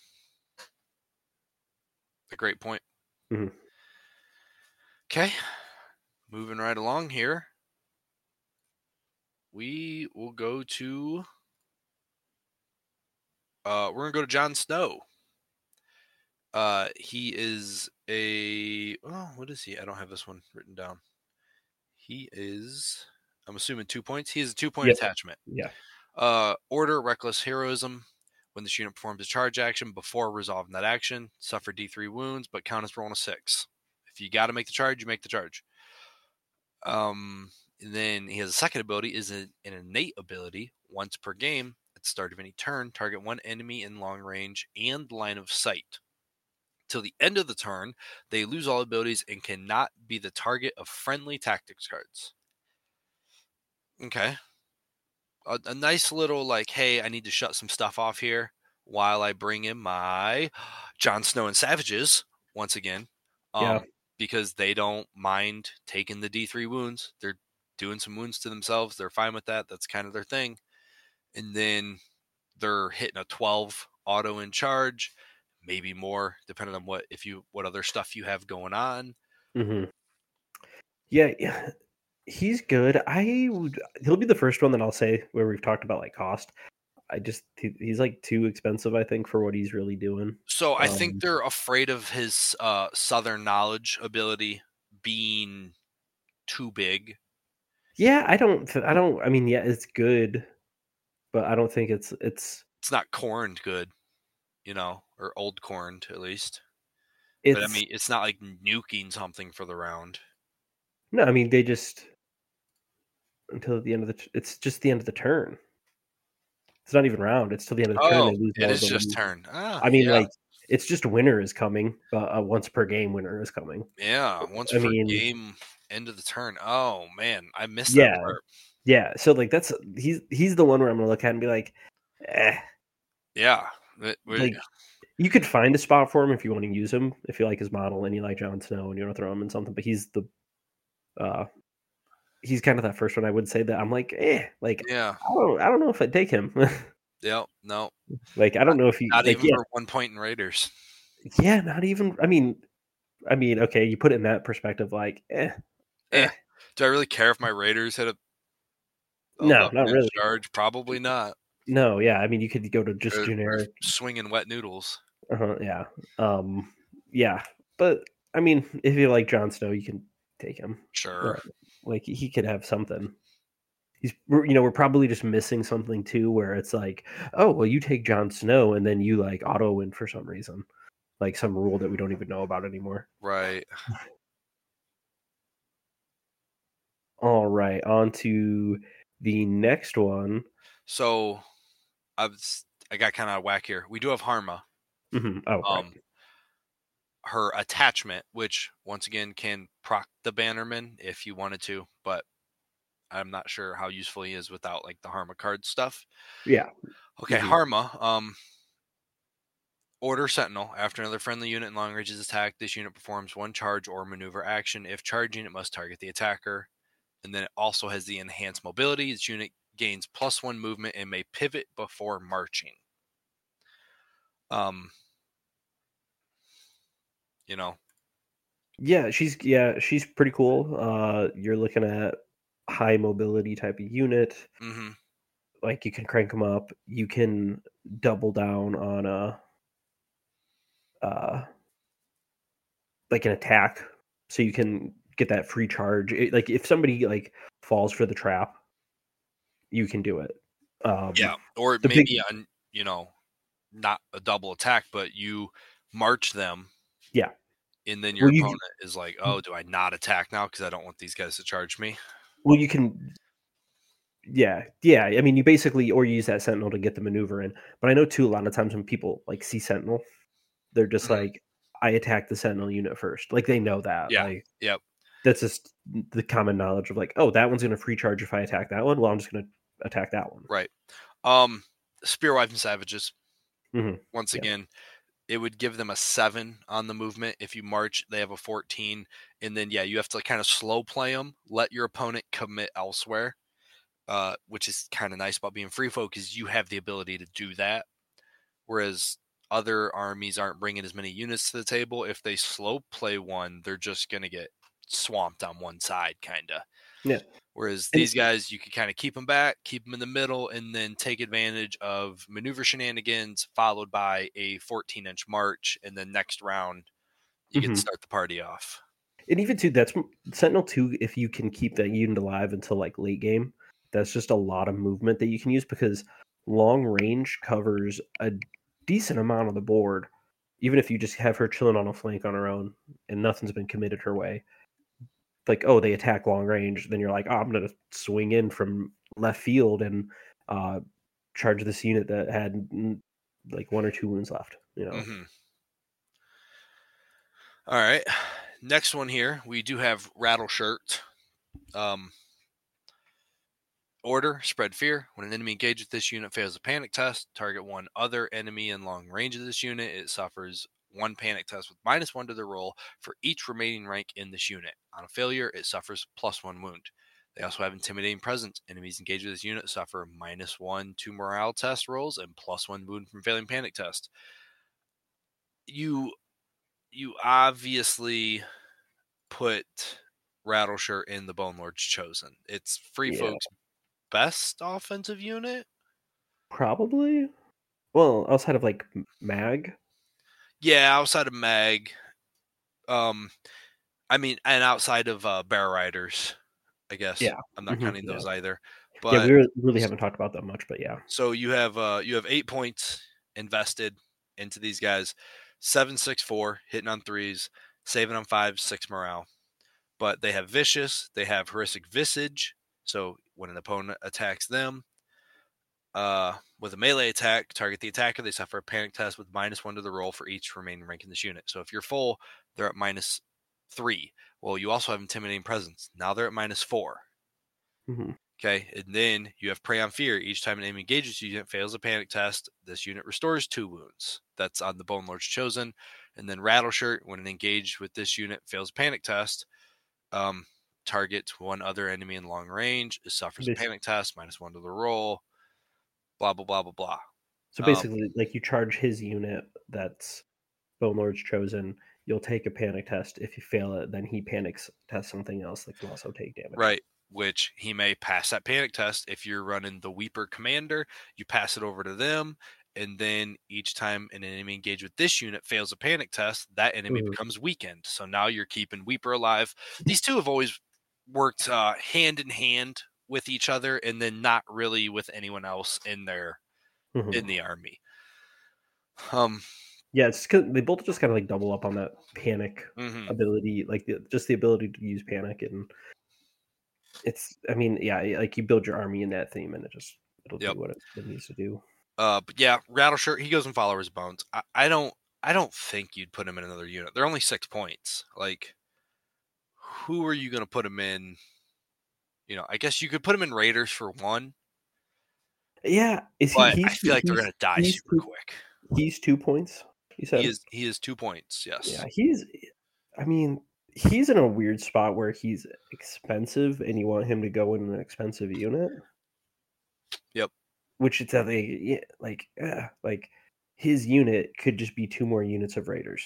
a great point. Mhm. Okay, moving right along here. We will go to uh we're gonna go to Jon Snow. Uh he is a oh what is he? I don't have this one written down. He is I'm assuming two points. He is a two point Yep. attachment. Yeah. Uh order reckless heroism. When this unit performs a charge action before resolving that action, suffer D three wounds, but count as rolling a six. If you gotta make the charge, you make the charge. Um and then he has a second ability, is an, an innate ability. Once per game, at the start of any turn, target one enemy in long range and line of sight. Till the end of the turn, they lose all abilities and cannot be the target of friendly tactics cards. Okay. A, a nice little, like, hey, I need to shut some stuff off here while I bring in my Jon Snow and Savages once again. Um, Yeah. Because they don't mind taking the D three wounds. They're doing some wounds to themselves. They're fine with that. That's kind of their thing. And then they're hitting a twelve auto in charge, maybe more, depending on what if you what other stuff you have going on. hmm Yeah. Yeah. He's good. I would. He'll be the first one that I'll say where we've talked about like cost. I just he, he's like too expensive. I think for what he's really doing. So I think Um, they're afraid of his uh, Southern knowledge ability being too big. yeah, I don't. I don't. I mean, yeah, it's good. but I don't think it's it's It's not corned good, you know, or old corned at least. But I it's mean, it's not like nuking something for the round. no. I mean, they just until the end of the. t- It's just the end of the turn. It's not even round. It's till the end of the turn. Oh, They lose it more is just abilities. turn. Ah, I mean, yeah, like it's just winter is coming. But a once per game winter is coming. yeah. Once I per mean, game, end of the turn. Oh man, I missed that yeah, part. yeah. So like that's he's he's the one where I'm gonna look at and be like, eh. Yeah, it- we- Like you could find a spot for him if you want to use him, if you like his model and you like Jon Snow and you want to throw him in something. But he's the uh he's kind of that first one I would say that I'm like, eh, like yeah, I don't I don't know if I'd take him. yeah. No, Like I don't know if he not like even yeah, for one point in Raiders. yeah, not even I mean I mean, okay, you put it in that perspective, like, eh, Eh. eh. Do I really care if my Raiders had a No, eleven not inch really. charge? Probably not. No, yeah. I mean you could go to just Or, or generic swinging wet noodles. uh yeah. Um yeah. But I mean, if you like Jon Snow, you can take him. Uh, Sure. like he could have something. He's, we're, you know, we're probably just missing something too, where it's like, oh, well, you take Jon Snow, and then you like auto win for some reason, like some rule that we don't even know about anymore. Right. All right, on to the next one. So I was I got kind of out of whack here. We do have Harma. Mm-hmm. Oh, right. Um, her attachment, which once again can proc the Bannerman if you wanted to, but I'm not sure how useful he is without like the Harma card stuff. Yeah. Okay, Mm-hmm. Harma. Um, order Sentinel. After another friendly unit in long range is attacked, this unit performs one charge or maneuver action. If charging, it must target the attacker. And then it also has the enhanced mobility. This unit gains plus one movement and may pivot before marching. Um, you know. Yeah, she's yeah, she's pretty cool. Uh, you're looking at high mobility type of unit. Mm-hmm. Like you can crank them up. You can double down on a uh like an attack, so you can get that free charge. It, like if somebody like falls for the trap, you can do it. Um, Yeah, or the maybe big on you know, not a double attack, but you march them. Yeah. And then your Well, you opponent is like, "Oh, do I not attack now because I don't want these guys to charge me?" well you can yeah yeah. I mean you basically or you use that Sentinel to get the maneuver in. But I know too a lot of times when people like see Sentinel, they're just Mhm. like, I attack the Sentinel unit first. Like they know that. Yeah. Like Yep. that's just the common knowledge of like, oh, that one's going to free charge if I attack that one. Well, I'm just going to attack that one. Right. Um, Spearwife and Savages. Mm-hmm. Once Yeah. again, it would give them a seven on the movement. If you march, they have a fourteen, and then yeah, you have to kind of slow play them, let your opponent commit elsewhere. Uh, which is kind of nice about being free folk is you have the ability to do that, whereas other armies aren't bringing as many units to the table. If they slow play one, they're just going to get swamped on one side, kind of. Yeah. Whereas And these guys, you can kind of keep them back, keep them in the middle, and then take advantage of maneuver shenanigans, followed by a fourteen-inch march, and then next round, you get Mhm. to start the party off. And even too, that's Sentinel two. If you can keep that unit alive until like late game, that's just a lot of movement that you can use because long range covers a decent amount of the board. Even if you just have her chilling on a flank on her own and nothing's been committed her way, like oh they attack long range, then you're like oh I'm gonna swing in from left field and uh, charge this unit that had mm, like one or two wounds left. You know. Mm-hmm. All right. Next one here, we do have Rattleshirt. Um, order, spread fear. When an enemy engaged with this unit fails a panic test, target one other enemy in long range of this unit. It suffers one panic test with minus one to the roll for each remaining rank in this unit. On a failure, it suffers plus one wound. They also have intimidating presence. Enemies engaged with this unit suffer minus one to morale test rolls and plus one wound from failing panic test. You you obviously put Rattleshirt in the Bone Lord's Chosen. It's Free Yeah. Folk's best offensive unit. Probably. Well, outside of like Mag. Yeah, outside of Mag. Um, I mean, and outside of uh, Bear Riders, I guess. Yeah. I'm not Mhm, counting yeah. those either. But yeah, we really, really haven't talked about that much, but yeah. So you have uh, you have eight points invested into these guys. Seven, six, four, hitting on threes, saving on five, six morale. But they have vicious. They have horrific visage. So when an opponent attacks them, uh, with a melee attack, target the attacker. They suffer a panic test with minus one to the roll for each remaining rank in this unit. So if you're full, they're at minus three. Well, you also have intimidating presence. Now they're at minus four. Mm-hmm. Okay, and then you have Prey on Fear. Each time an enemy engages you, unit fails a panic test, this unit restores two wounds. That's on the Bone Lord's Chosen. And then Rattle Shirt, when an engaged with this unit fails a panic test, um, target one other enemy in long range, it suffers a panic test, minus one to the roll, blah, blah, blah, blah, blah. So basically, um, like you charge his unit that's Bone Lord's Chosen, you'll take a panic test. If you fail it, then he panics test something else that can also take damage. Right. Which he may pass that panic test. If you're running the Weeper Commander, you pass it over to them, and then each time an enemy engaged with this unit fails a panic test, that enemy mm-hmm. becomes weakened. So now you're keeping Weeper alive. These two have always worked uh, hand in hand with each other, and then not really with anyone else in their mm-hmm. in the army. Um, yeah, it's they both just kind of like double up on that panic mm-hmm. ability, like the, just the ability to use panic and. It's, I mean, yeah, like you build your army in that theme, and it just it'll yep. do what it, it needs to do. Uh, but yeah, Rattle Shirt, he goes in Follower's Bones. I, I don't, I don't think you'd put him in another unit. They're only six points. Like, who are you going to put him in? You know, I guess you could put him in Raiders for one. Yeah, is but he? I feel like they're going to die super two, quick. He's two points. You said he is. He is two points. Yes. Yeah, he's. I mean. He's in a weird spot where he's expensive and you want him to go in an expensive unit. Yep. Which it's like, like, uh, like his unit could just be two more units of Raiders.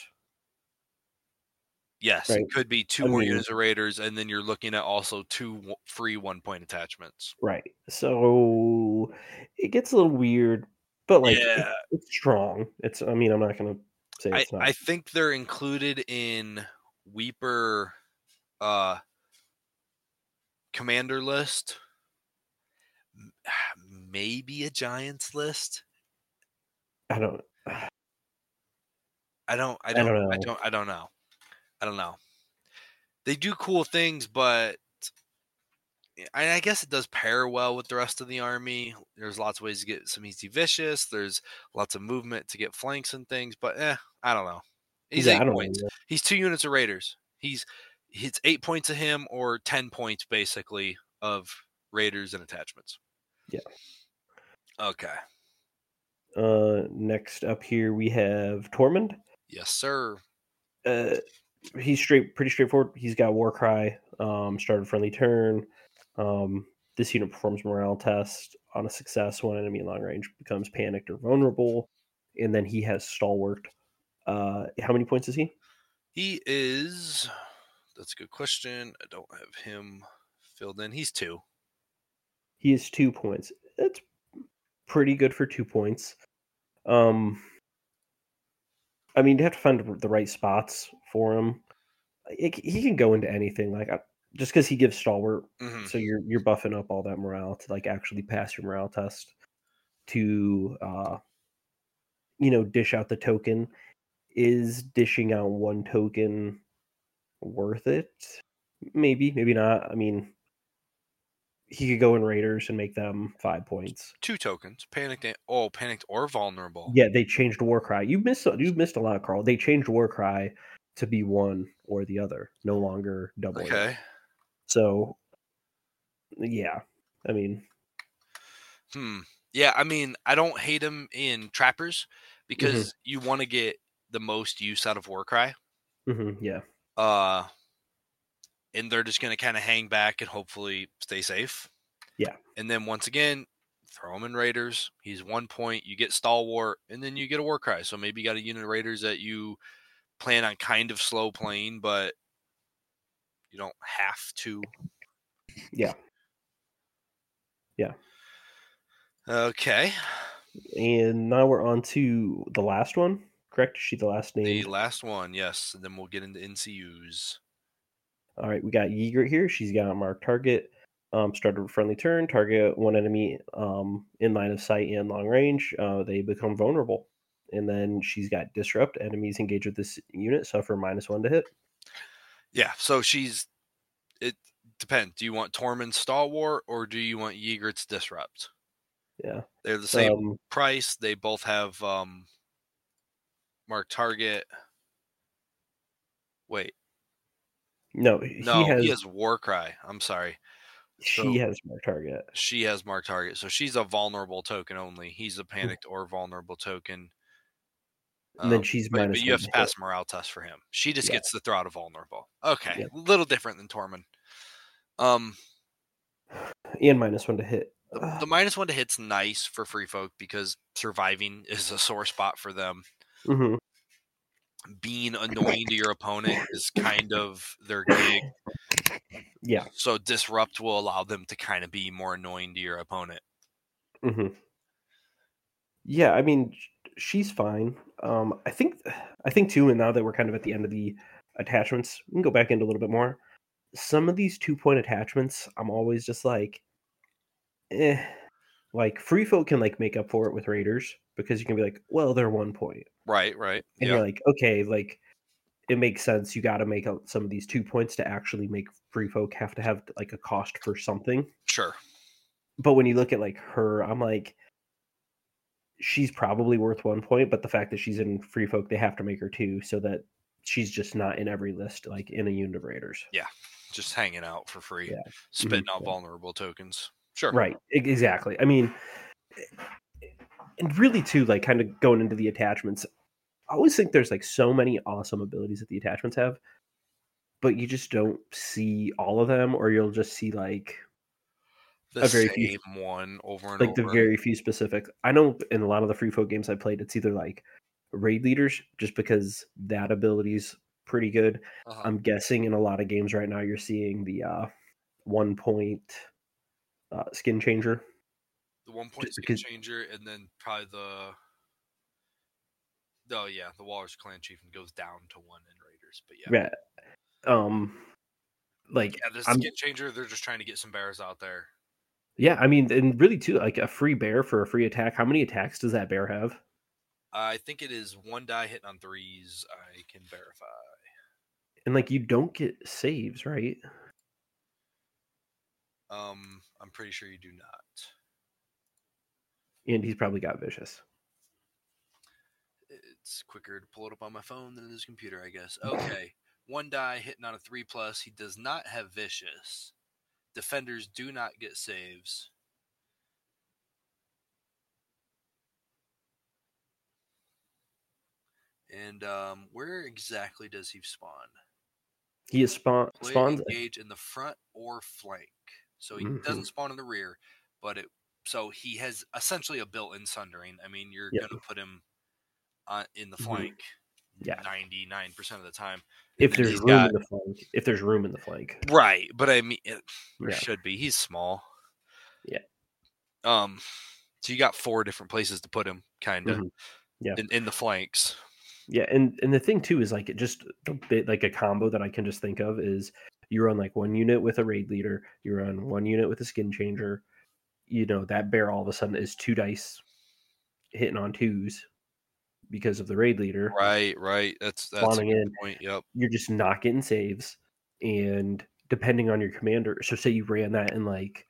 Yes, right? It could be two I more mean, units of Raiders, and then you're looking at also two free one-point attachments. Right. So it gets a little weird, but like yeah. it, it's strong. It's. I mean, I'm not going to say it's I, not. I think they're included in Weeper uh commander list, maybe a Giants list. I don't I don't I don't I don't know. I don't I don't know. I don't know. They do cool things, but I, I guess it does pair well with the rest of the army. There's lots of ways to get some easy vicious. There's lots of movement to get flanks and things, but eh, I don't know. He's yeah, eight points. Know. He's two units of Raiders. He's it's eight points of him or ten points basically of Raiders and attachments. Yeah. Okay. Uh, next up here we have Tormund. Yes, sir. Uh, he's straight, pretty straightforward. He's got Warcry. Um, started friendly turn. Um, this unit performs morale test on a success. One enemy in long range becomes panicked or vulnerable, and then he has Stalwart. Uh, how many points is he? He is. That's a good question. I don't have him filled in. He's two. He is two points. That's pretty good for two points. Um, I mean, you have to find the right spots for him. It, he can go into anything, like just because he gives Stalwart, mm-hmm. so you're you're buffing up all that morale to like actually pass your morale test. To uh, you know, dish out the token. Is dishing out one token worth it? Maybe, maybe not. I mean, he could go in Raiders and make them five points. Two tokens, panicked. Oh, panicked or vulnerable. Yeah, they changed Warcry. You missed. You missed a lot, Carl. They changed Warcry to be one or the other, no longer double. Okay. It. So, yeah, I mean, hmm, yeah, I mean, I don't hate him in Trappers because mm-hmm. you want to get the most use out of Warcry. Mm-hmm, yeah. Uh, and they're just going to kind of hang back and hopefully stay safe. Yeah. And then once again, throw him in Raiders. He's one point. You get Stalwart, and then you get a Warcry. So maybe you got a unit of Raiders that you plan on kind of slow playing, but you don't have to. Yeah. Yeah. Okay. And now we're on to the last one. Correct? Is she the last name? The last one, yes. And then we'll get into N C Us. All right, we got Ygritte here. She's got a marked target. Um, start a friendly turn, target one enemy um, in line of sight and long range. Uh, they become vulnerable. And then she's got disrupt. Enemies engaged with this unit suffer minus one to hit. Yeah, so she's it depends. Do you want Tormund Stalwart or do you want Ygritte's Disrupt? Yeah. They're the same Um, price. They both have um mark target. Wait. no, he No, has he has Warcry. I'm sorry. she So has more target. she has mark target. So she's a vulnerable token only. He's a panicked or vulnerable token. And then Um, she's but, but minus you one have to to hit. pass a morale test for him. She just Yeah. gets to throw out a vulnerable. Okay, Yep. a little different than Tormund. Um, And minus one to hit. the, Uh, the minus one to hit's nice for free folk because surviving is a sore spot for them. mhm. Being annoying to your opponent is kind of their gig. Yeah. So disrupt will allow them to kind of be more annoying to your opponent. hmm Yeah, I mean, sh- she's fine. Um, I think, I think too. And now that we're kind of at the end of the attachments, we can go back into a little bit more. Some of these two point attachments, I'm always just like, eh. Like free folk can like make up for it with raiders because you can be like, well, they're one point, Right, right. and Yeah. you're like, okay, like it makes sense. You got to make out some of these two points to actually make free folk have to have like a cost for something. Sure. But when you look at like her, I'm like, she's probably worth one point, but the fact that she's in free folk, they have to make her two so that she's just not in every list, like in a unit of raiders. Yeah. Just hanging out for free. Yeah. Spitting Mhm. out vulnerable tokens. Sure. Right. E- Exactly. I mean, and really too, like kind of going into the attachments, I always think there's like so many awesome abilities that the attachments have, but you just don't see all of them, or you'll just see like The a very few, same one over and like the over. very few specific. I know in a lot of the free folk games I played, it's either like raid leaders, just because that ability's pretty good. Uh-huh. I'm guessing in a lot of games right now you're seeing the uh, one point uh, skin changer. The one point Just skin because, changer, and then probably the oh yeah, the Walrus Clan Chieftain goes down to one in Raiders. But yeah. yeah, um, like Yeah, this I'm skin changer, they're just trying to get some bears out there. yeah, I mean, and really too, like a free bear for a free attack. How many attacks does that bear have? I think it is one die hitting on threes. I can verify. And like you don't get saves, right? Um, I'm pretty sure you do not. And he's probably got vicious. It's quicker to pull it up on my phone than it is computer, I guess. Okay. One die hitting on a three plus. He does not have vicious. Defenders do not get saves. And um, where exactly does he spawn? He is spawn Play spawns. engage in the front or flank. So he Mm-hmm. doesn't spawn in the rear, but it so he has essentially a built-in sundering. I mean, you're Yep. going to put him on, in the Mhm. flank Yeah. ninety-nine percent of the time. If And then there's he's room got in the flank, if there's room in the flank, right, but I mean, it, there Yeah. should be. He's small. Yeah. Um, so you got four different places to put him, kind of, Mhm. Yeah. in, in the flanks. Yeah, and and the thing too is like it just a bit like a combo that I can just think of is you run like one unit with a raid leader, you run one unit with a skin changer. You know that bear all of a sudden is two dice hitting on twos because of the raid leader Right, right. That's that's a spawning good in. point. Yep. You're just not getting saves, and depending on your commander, so say you ran that in like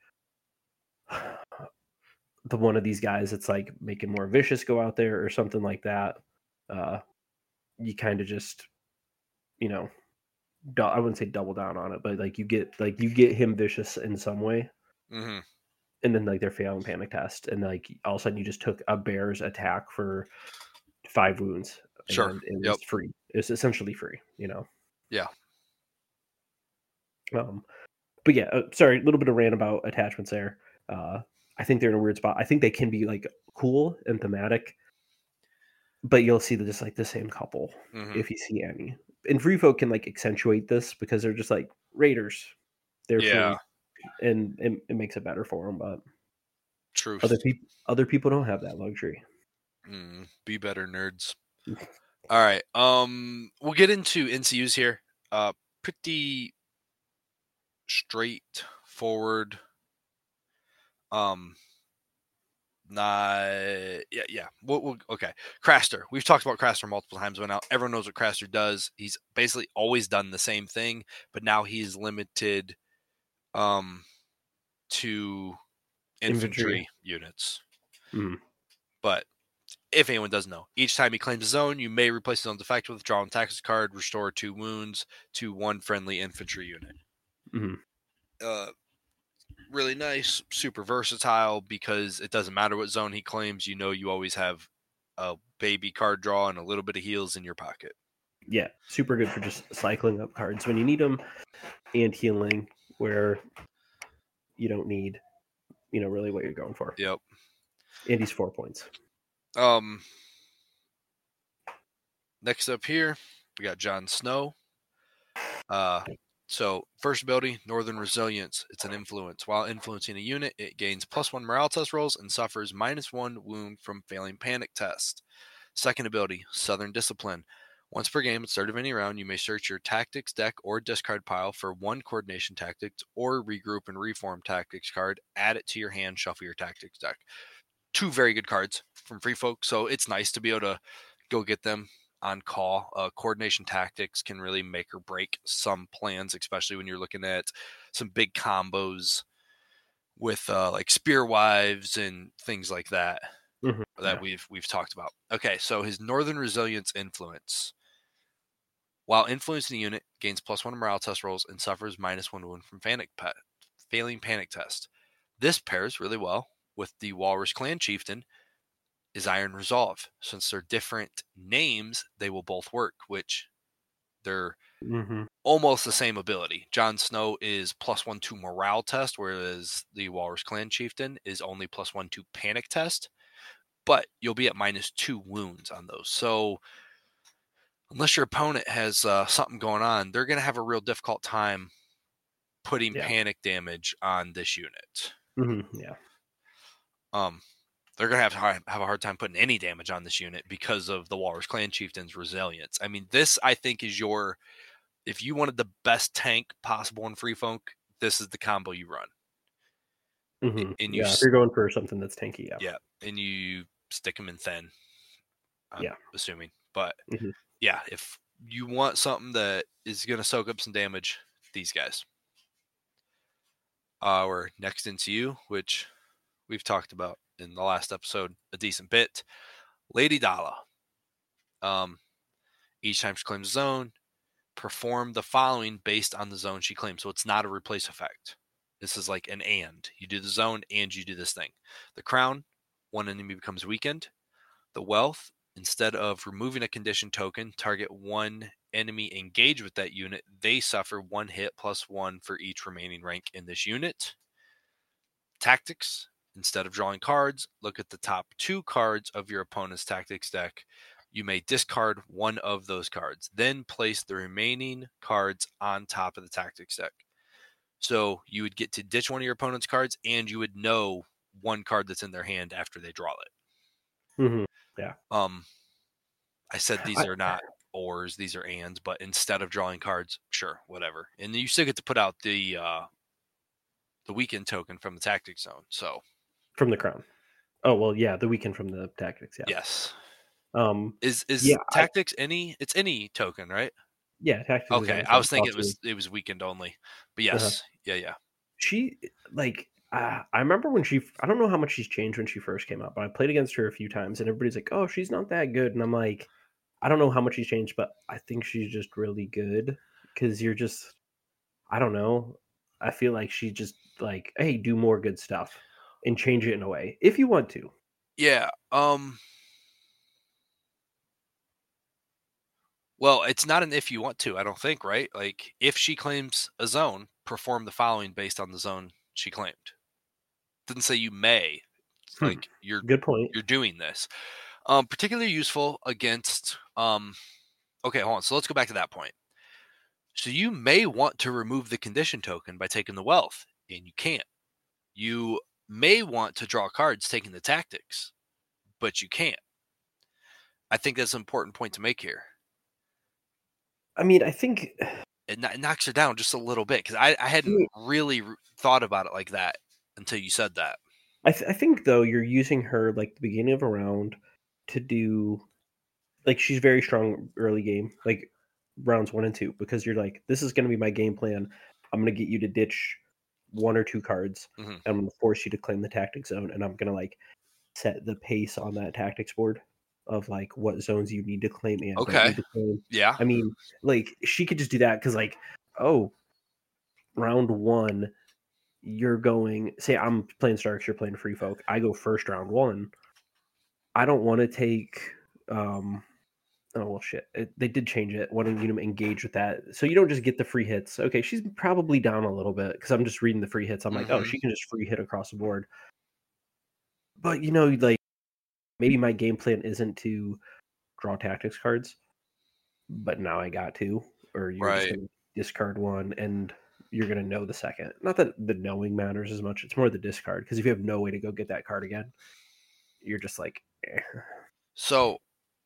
the one of these guys that's like making more vicious go out there or something like that. Uh, you kind of just you know du- I wouldn't say double down on it, but like you get like you get him vicious in some way, Mm-hmm. and then like they're failing panic test, and like all of a sudden you just took a bear's attack for five wounds, Sure. and it Yep. was free. It's essentially free, you know. Yeah. Um, but yeah, uh, sorry, a little bit of rant about attachments there. Uh, I think they're in a weird spot. I think they can be like cool and thematic, but you'll see the, just like the same couple Mm-hmm. if you see any. And free folk can like accentuate this because they're just like raiders. They're Yeah. free, and it, it makes it better for them. But Truth. other people, other people don't have that luxury. Mm, be better, nerds. All right. Um, we'll get into N C Us here. Uh, pretty straightforward Um, Nah, yeah, yeah. We'll, we'll, okay, Craster. We've talked about Craster multiple times by now. Everyone knows what Craster does. He's basically always done the same thing, but now he's limited um, to infantry, Infantry. units. Mm. But if anyone doesn't know, each time he claims a zone, you may replace his own effect with draw a tactics card, restore two wounds to one friendly infantry unit. Mm. Uh, really nice, super versatile because it doesn't matter what zone he claims. You know, you always have a baby card draw and a little bit of heals in your pocket. Yeah, super good for just cycling up cards when you need them and healing where you don't need, you know, really what you're going for. Yep. And he's four points. Um. Next up here, we got Jon Snow. Uh, so first ability, Northern Resilience. It's an influence. While influencing a unit, it gains plus one morale test rolls and suffers minus one wound from failing panic test. Second ability, Southern Discipline. Once per game at the start of any round, you may search your tactics deck or discard pile for one coordination tactics or regroup and reform tactics card. Add it to your hand, shuffle your tactics deck. Two very good cards from Free Folk, so it's nice to be able to go get them on call. Uh, coordination tactics can really make or break some plans, especially when you're looking at some big combos with uh, like Spear Wives and things like that. Mm-hmm. That Yeah. we've we've talked about. Okay, so his Northern Resilience influence. While influencing a unit, gains plus one morale test rolls and suffers minus one wound from panic pe- failing panic test. This pairs really well with the Walrus Clan Chieftain, is Iron Resolve. Since they're different names, they will both work, which they're mm-hmm. almost the same ability. Jon Snow is plus one to morale test, whereas the Walrus Clan Chieftain is only plus one to panic test. But you'll be at minus two wounds on those. So unless your opponent has uh, something going on, they're going to have a real difficult time putting Yeah. panic damage on this unit. Mm-hmm. Yeah. Um, they're going to have to have a hard time putting any damage on this unit because of the Walrus Clan Chieftain's resilience. I mean, this, I think, is your, if you wanted the best tank possible in Free Folk, this is the combo you run. Mm-hmm. And you, yeah, if you're going for something that's tanky, yeah. Yeah, and you stick them in thin, I'm yeah. assuming. But, mm-hmm. yeah, if you want something that is going to soak up some damage, these guys. Uh, we're next into you, which we've talked about in the last episode a decent bit. Lady Dala. Um, each time she claims a zone, perform the following based on the zone she claims. So it's not a replace effect. This is like an and. You do the zone and you do this thing. The crown, one enemy becomes weakened. The wealth, instead of removing a condition token, target one enemy engaged with that unit. They suffer one hit plus one for each remaining rank in this unit. Tactics, instead of drawing cards, look at the top two cards of your opponent's tactics deck. You may discard one of those cards. Then place the remaining cards on top of the tactics deck. So you would get to ditch one of your opponent's cards, and you would know one card that's in their hand after they draw it. Mm-hmm. Yeah. Um, I said these I, are not ors, these are ands, but instead of drawing cards, sure, whatever. And you still get to put out the uh, the weekend token from the tactics zone. So from the crown. Oh well, yeah, the weekend from the tactics. Yeah. Yes. Um. Is is yeah, tactics I, any? It's any token, right? Yeah, tactics. Okay, I was thinking it was it was weekend only, but yes, uh-huh. yeah, yeah. She like uh, I remember when she. I don't know how much she's changed when she first came out, but I played against her a few times, and everybody's like, "Oh, she's not that good," and I'm like, I don't know how much she's changed, but I think she's just really good because you're just, I don't know. I feel like she just like, hey, do more good stuff and change it in a way if you want to. Yeah. Um. Well, it's not an if you want to, I don't think, right? Like, if she claims a zone, perform the following based on the zone she claimed. Didn't say you may. Hmm. Like, you're good point. You're doing this. Um, particularly useful against. Um. Okay, hold on. So let's go back to that point. So you may want to remove the condition token by taking the wealth, and you can't. You may want to draw cards taking the tactics, but you can't. I think that's an important point to make here. I mean, I think it, it knocks her down just a little bit because I, I hadn't really re- thought about it like that until you said that. I, th- I think though you're using her like the beginning of a round to do like she's very strong early game, like rounds one and two, because you're like, this is going to be my game plan. I'm going to get you to ditch one or two cards. Mm-hmm. And I'm going to force you to claim the tactic zone, and I'm going to like set the pace on that tactics board of like what zones you need to claim and Okay. don't need to claim. Yeah. I mean, like she could just do that because like, oh, round one, you're going. Say I'm playing Starks, you're playing Free Folk. I go first round one. I don't want to take. um Oh well, shit. It, they did change it. Wanting you to engage with that, so you don't just get the free hits. Okay, she's probably down a little bit because I'm just reading the free hits. I'm like, oh, Mhm. she can just free hit across the board. But you know, like maybe my game plan isn't to draw tactics cards, but now I got to, or you're just Right. gonna discard one and you're gonna know the second. Not that the knowing matters as much; it's more the discard because if you have no way to go get that card again, you're just like, eh. So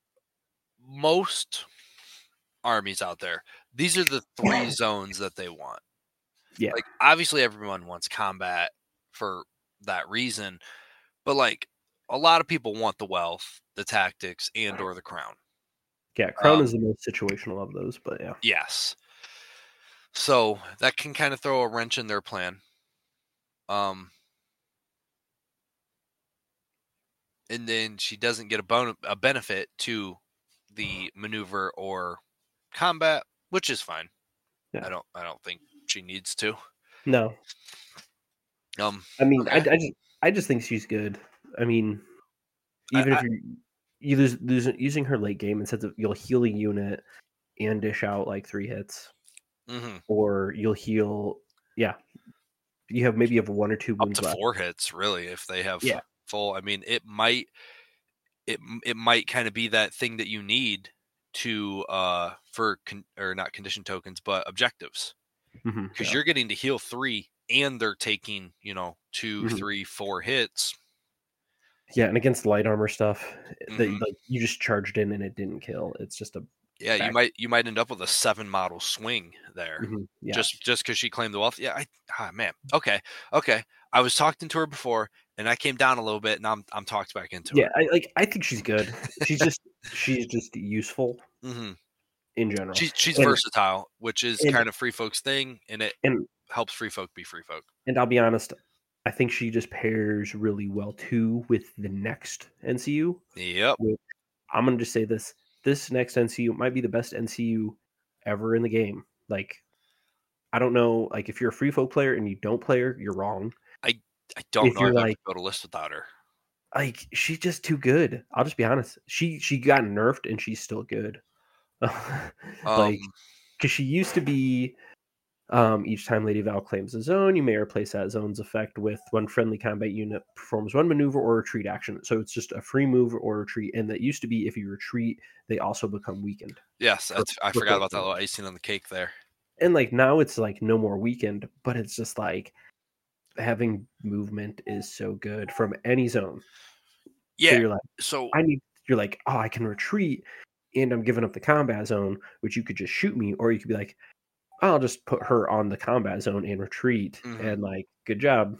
most armies out there, these are the three zones that they want. Yeah. Like obviously everyone wants combat for that reason, but like a lot of people want the wealth, the tactics, and or the crown. Yeah, crown Um, is the most situational of those, but yeah. Yes. So that can kind of throw a wrench in their plan. Um, and then she doesn't get a bon- a benefit to the maneuver or combat, which is fine. Yeah. I don't I don't think she needs to. No. Um, I mean, okay. I, I just I just think she's good. I mean, even I, if you you lose, lose using her late game instead of you'll heal a unit and dish out like three hits, mm-hmm. or you'll heal. Yeah, you have maybe you have one or two Up wounds to left. four hits, really, if they have Yeah. full. I mean, it might it it might kind of be that thing that you need to uh for con- or not condition tokens, but objectives, because Mhm, yeah. you're getting to heal three and they're taking you know 2 Mhm. three, four hits. Yeah, and against light armor stuff, that Mhm. like you just charged in and it didn't kill. It's just a Yeah, you back. might you might end up with a seven model swing there. Mhm, yeah. Just just because she claimed the wealth. Yeah, I ah, man. Okay, okay. I was talking to her before, and I came down a little bit, and I'm I'm talked back into Yeah, her. I like. I think she's good. She's just she's just useful hmm in general. She's she's And versatile, which is and kind of free folks thing, and it and helps free folk be free folk. and I'll be honest, I think she just pairs really well too with the next N C U. Yep. Which I'm gonna just say this: this next N C U might be the best N C U ever in the game. Like, I don't know, like if you're a free folk player and you don't play her, you're wrong. I I don't If know you're if I like, could go to list without her. like she's just too good. I'll just be honest. She she got nerfed and she's still good. Um, like, because she used to be. Um, each time Lady Val claims a zone, you may replace that zone's effect with one friendly combat unit performs one maneuver or retreat action. So it's just a free move or retreat. And that used to be if you retreat, they also become weakened. yes, For, that's I for forgot about that flanking. little icing on the cake there. And like now it's like no more weakened, but it's just like having movement is so good from any zone. Yeah. So you're like, So I need, you're like, oh, I can retreat and I'm giving up the combat zone, which you could just shoot me, or you could be like, I'll just put her on the combat zone and retreat, Mhm. and like, good job.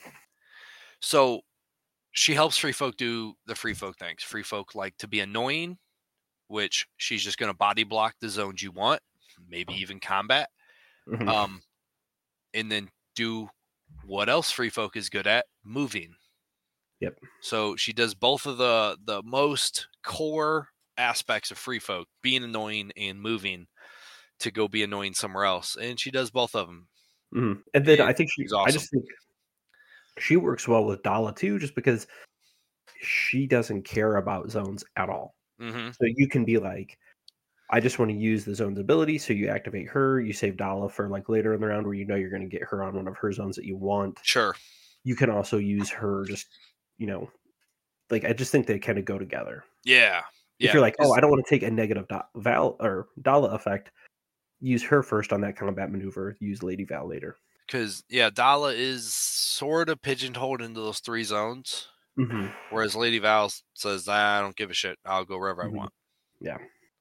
so she helps free folk do the free folk things. Free folk like to be annoying, which she's just going to body block the zones you want, maybe even combat. Mhm. Um, and then do what else free folk is good at? Moving. Yep. So she does both of the the most core aspects of free folk, being annoying and moving to go be annoying somewhere else, and she does both of them. Mhm. And then And I think she, she's I awesome. just think she works well with Dala too, just because she doesn't care about zones at all. Mm-hmm. So you can be like, I just want to use the zone's ability. So you activate her, you save Dala for like later in the round where you know you're going to get her on one of her zones that you want. Sure. You can also use her just, you know, like I just think they kind of go together. Yeah. If Yeah. you're like, oh, because- I don't want to take a negative da- Val or Dala effect, use her first on that combat maneuver. Use Lady Val later. Because yeah, Dala is sort of pigeonholed into those three zones, Mm-hmm. whereas Lady Val says, "I don't give a shit. I'll go wherever Mhm. I want." Yeah.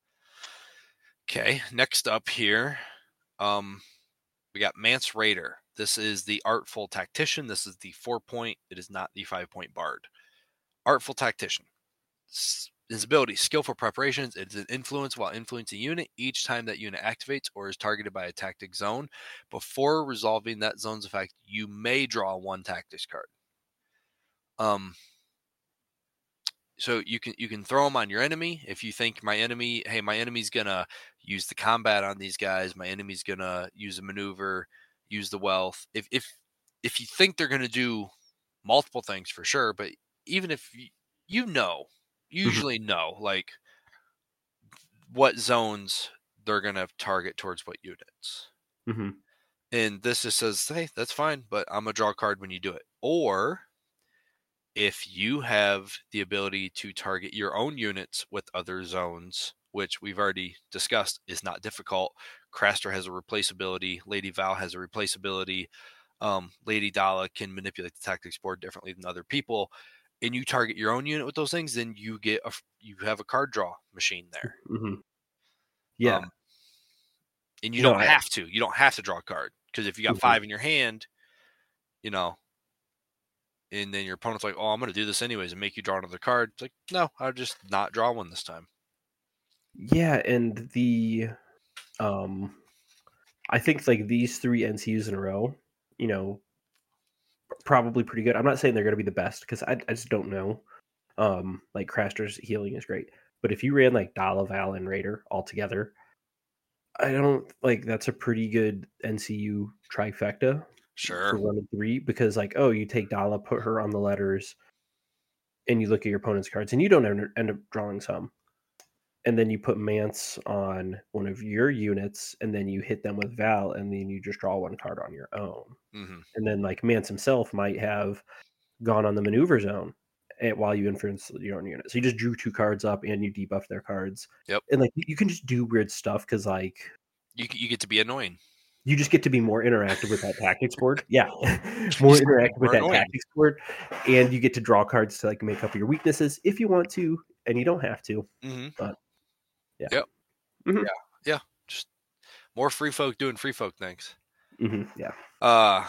Okay. Next up here, um, we got Mance Raider. This is the Artful Tactician. This is the four point. It is not the five point Bard. Artful Tactician. His ability, skillful preparations. It's an influence while influencing a unit each time that unit activates or is targeted by a tactic zone. Before resolving that zone's effect, you may draw one tactics card. Um, so you can you can throw them on your enemy if you think my enemy, hey, my enemy's gonna use the combat on these guys. My enemy's gonna use a maneuver, use the wealth. If if if you think they're gonna do multiple things for sure, but even if you, you know. Usually know like what zones they're gonna target towards what units, mm-hmm. and this just says, hey, that's fine, but I'm gonna draw a card when you do it. Or if you have the ability to target your own units with other zones, which we've already discussed is not difficult. Craster has a replaceability. Lady Val has a replaceability. Um, Lady Dala can manipulate the tactics board differently than other people. And you target your own unit with those things, then you get a you have a card draw machine there. Mm-hmm. Yeah, um, and you no, don't have I, to. You don't have to draw a card because if you got mm-hmm. five in your hand, you know, and then your opponent's like, "Oh, I'm going to do this anyways," and make you draw another card. It's like, no, I'll just not draw one this time. Yeah, and the, um, I think like these three N C Us in a row, you know. Probably pretty good. I'm not saying they're going to be the best because I, I just don't know. Um, like Craster's healing is great, but if you ran like Dala, Val, and Raider all together, I don't like that's a pretty good N C U trifecta. Sure. For one of three, because like oh, you take Dala, put her on the letters, and you look at your opponent's cards, and you don't end, end up drawing some. And then you put Mance on one of your units, and then you hit them with Val, and then you just draw one card on your own. Mm-hmm. And then, like, Mance himself might have gone on the maneuver zone while you influence your own unit. So you just drew two cards up, and you debuff their cards. Yep. And, like, you can just do weird stuff, because, like... You you get to be annoying. You just get to be more interactive with that tactics board. Yeah. more interactive more with that annoying. tactics board. And you get to draw cards to, like, make up your weaknesses if you want to, and you don't have to. Mm-hmm. But... Yeah. Yep. Mm-hmm. Yeah. Yeah. Just more free folk doing free folk things. Mm-hmm. Yeah. Uh,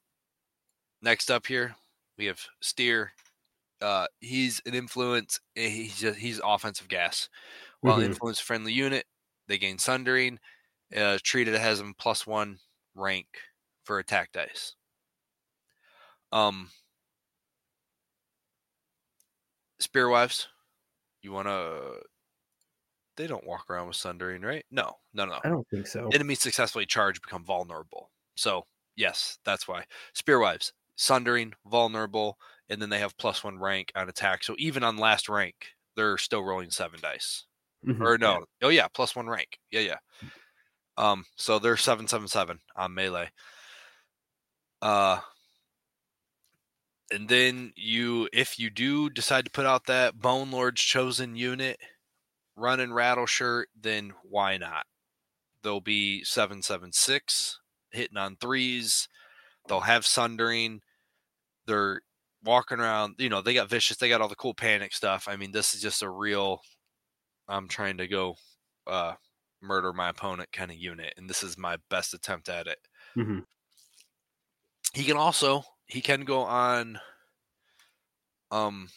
next up here, we have Steer. Uh, he's an influence. He's just, he's offensive gas. While mm-hmm. influence friendly unit, they gain Sundering. Uh, treated has him plus one rank for attack dice. Um, Spearwives, you want to... They don't walk around with Sundering, right? No, no, no. I don't think so. Enemies successfully charged become vulnerable. So, yes, that's why. Spearwives, Sundering, vulnerable, and then they have plus one rank on attack. So even on last rank, they're still rolling seven dice. Mm-hmm. Or no, yeah. oh yeah, plus one rank. Yeah, yeah. Um, so they're seven, seven, seven on melee. Uh, and then you, if you do decide to put out that Bone Lord's Chosen unit, Run and Rattle shirt, then why not? They'll be seven seven six, hitting on threes. They'll have Sundering. They're walking around, you know, they got Vicious, they got all the cool panic stuff. I mean, this is just a real, I'm trying to go uh, murder my opponent kind of unit, and this is my best attempt at it. Mm-hmm. He can also, he can go on, um,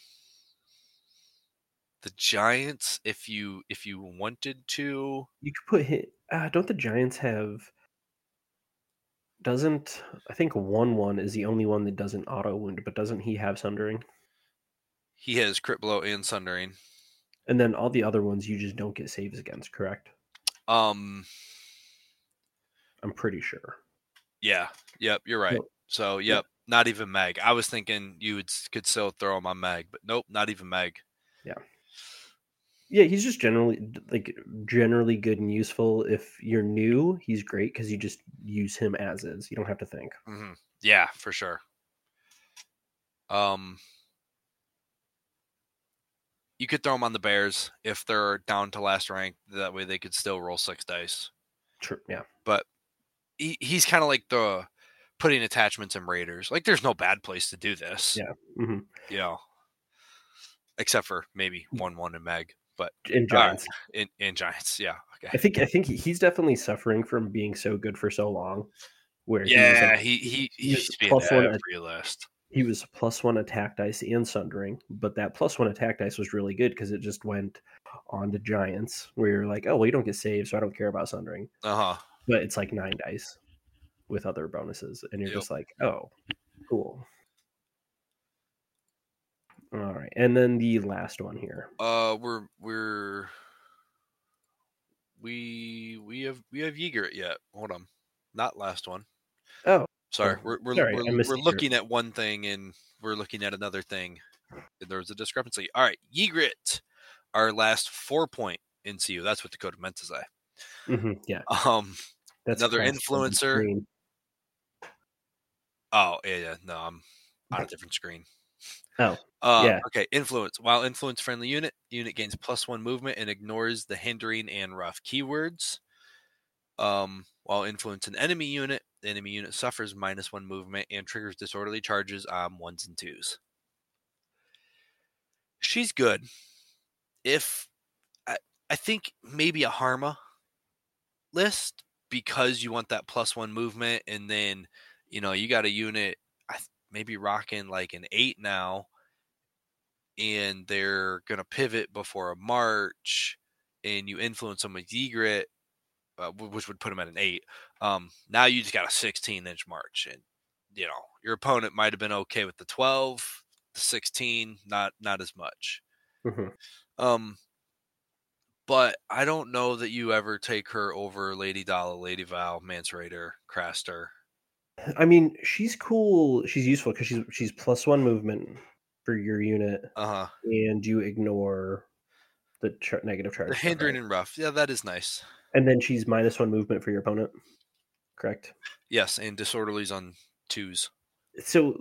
the Giants, if you if you wanted to. You could put hit. Uh, don't the Giants have... Doesn't... I think one one is the only one that doesn't auto-wound, but doesn't he have Sundering? He has Crit Blow and Sundering. And then all the other ones you just don't get saves against, correct? Um, I'm pretty sure. Yeah. Yep, you're right. So, yep, yep. Not even Meg. I was thinking you would could still throw him on Meg, but nope, not even Meg. Yeah. Yeah, he's just generally like generally good and useful. If you're new, he's great because you just use him as is. You don't have to think. Mm-hmm. Yeah, for sure. Um, you could throw him on the Bears if they're down to last rank. That way, they could still roll six dice. True. Yeah, but he, he's kind of like the putting attachments in Raiders. Like, there's no bad place to do this. Yeah. Mm-hmm. You know, except for maybe one one in Meg. But in Giants, uh, in, in Giants, yeah. Okay. I think I think he's definitely suffering from being so good for so long. where he was Yeah, like he he he was he's being plus one. every list. He was plus one attack dice and sundering, but that plus one attack dice was really good because it just went on to giants, where you're like, oh well, you don't get saved, so I don't care about sundering. Uh huh. But it's like nine dice with other bonuses, and you're Yep. just like, oh, cool. All right, and then the last one here. Uh, we're we're we we have we have Ygritte yet. Hold on, not last one. Oh, Sorry, oh, we're we're sorry, I we're, missed we're Ygritte. looking at one thing and we're looking at another thing. There's a discrepancy. All right, Ygritte, our last four point N C U. That's what the code meant to say. Mm-hmm, yeah, Um, that's another classic on the influencer. screen. Oh yeah, yeah, no, I'm on a different screen. Oh, Uh, yeah. okay, influence. While influence friendly unit, the unit gains plus one movement and ignores the hindering and rough keywords. Um, while influence an enemy unit, the enemy unit suffers minus one movement and triggers disorderly charges on ones and twos. She's good. If I, I think maybe a Harma list because you want that plus one movement, and then you know you got a unit I maybe rocking like an eight now, and they're gonna pivot before a march, and you influence them with Ygritte, uh, which would put them at an eight. Um, now you just got a sixteen inch march, and you know your opponent might have been okay with the twelve, the sixteen, not not as much. Mm-hmm. Um, but I don't know that you ever take her over Lady Dala, Lady Val, Mance Raider, Craster. I mean, she's cool. She's useful because she's she's plus one movement for your unit, Uh huh. and you ignore the char- negative charge The stuff, hindering right? and rough. Yeah, that is nice. And then she's minus one movement for your opponent, correct? Yes, and disorderlies on twos. So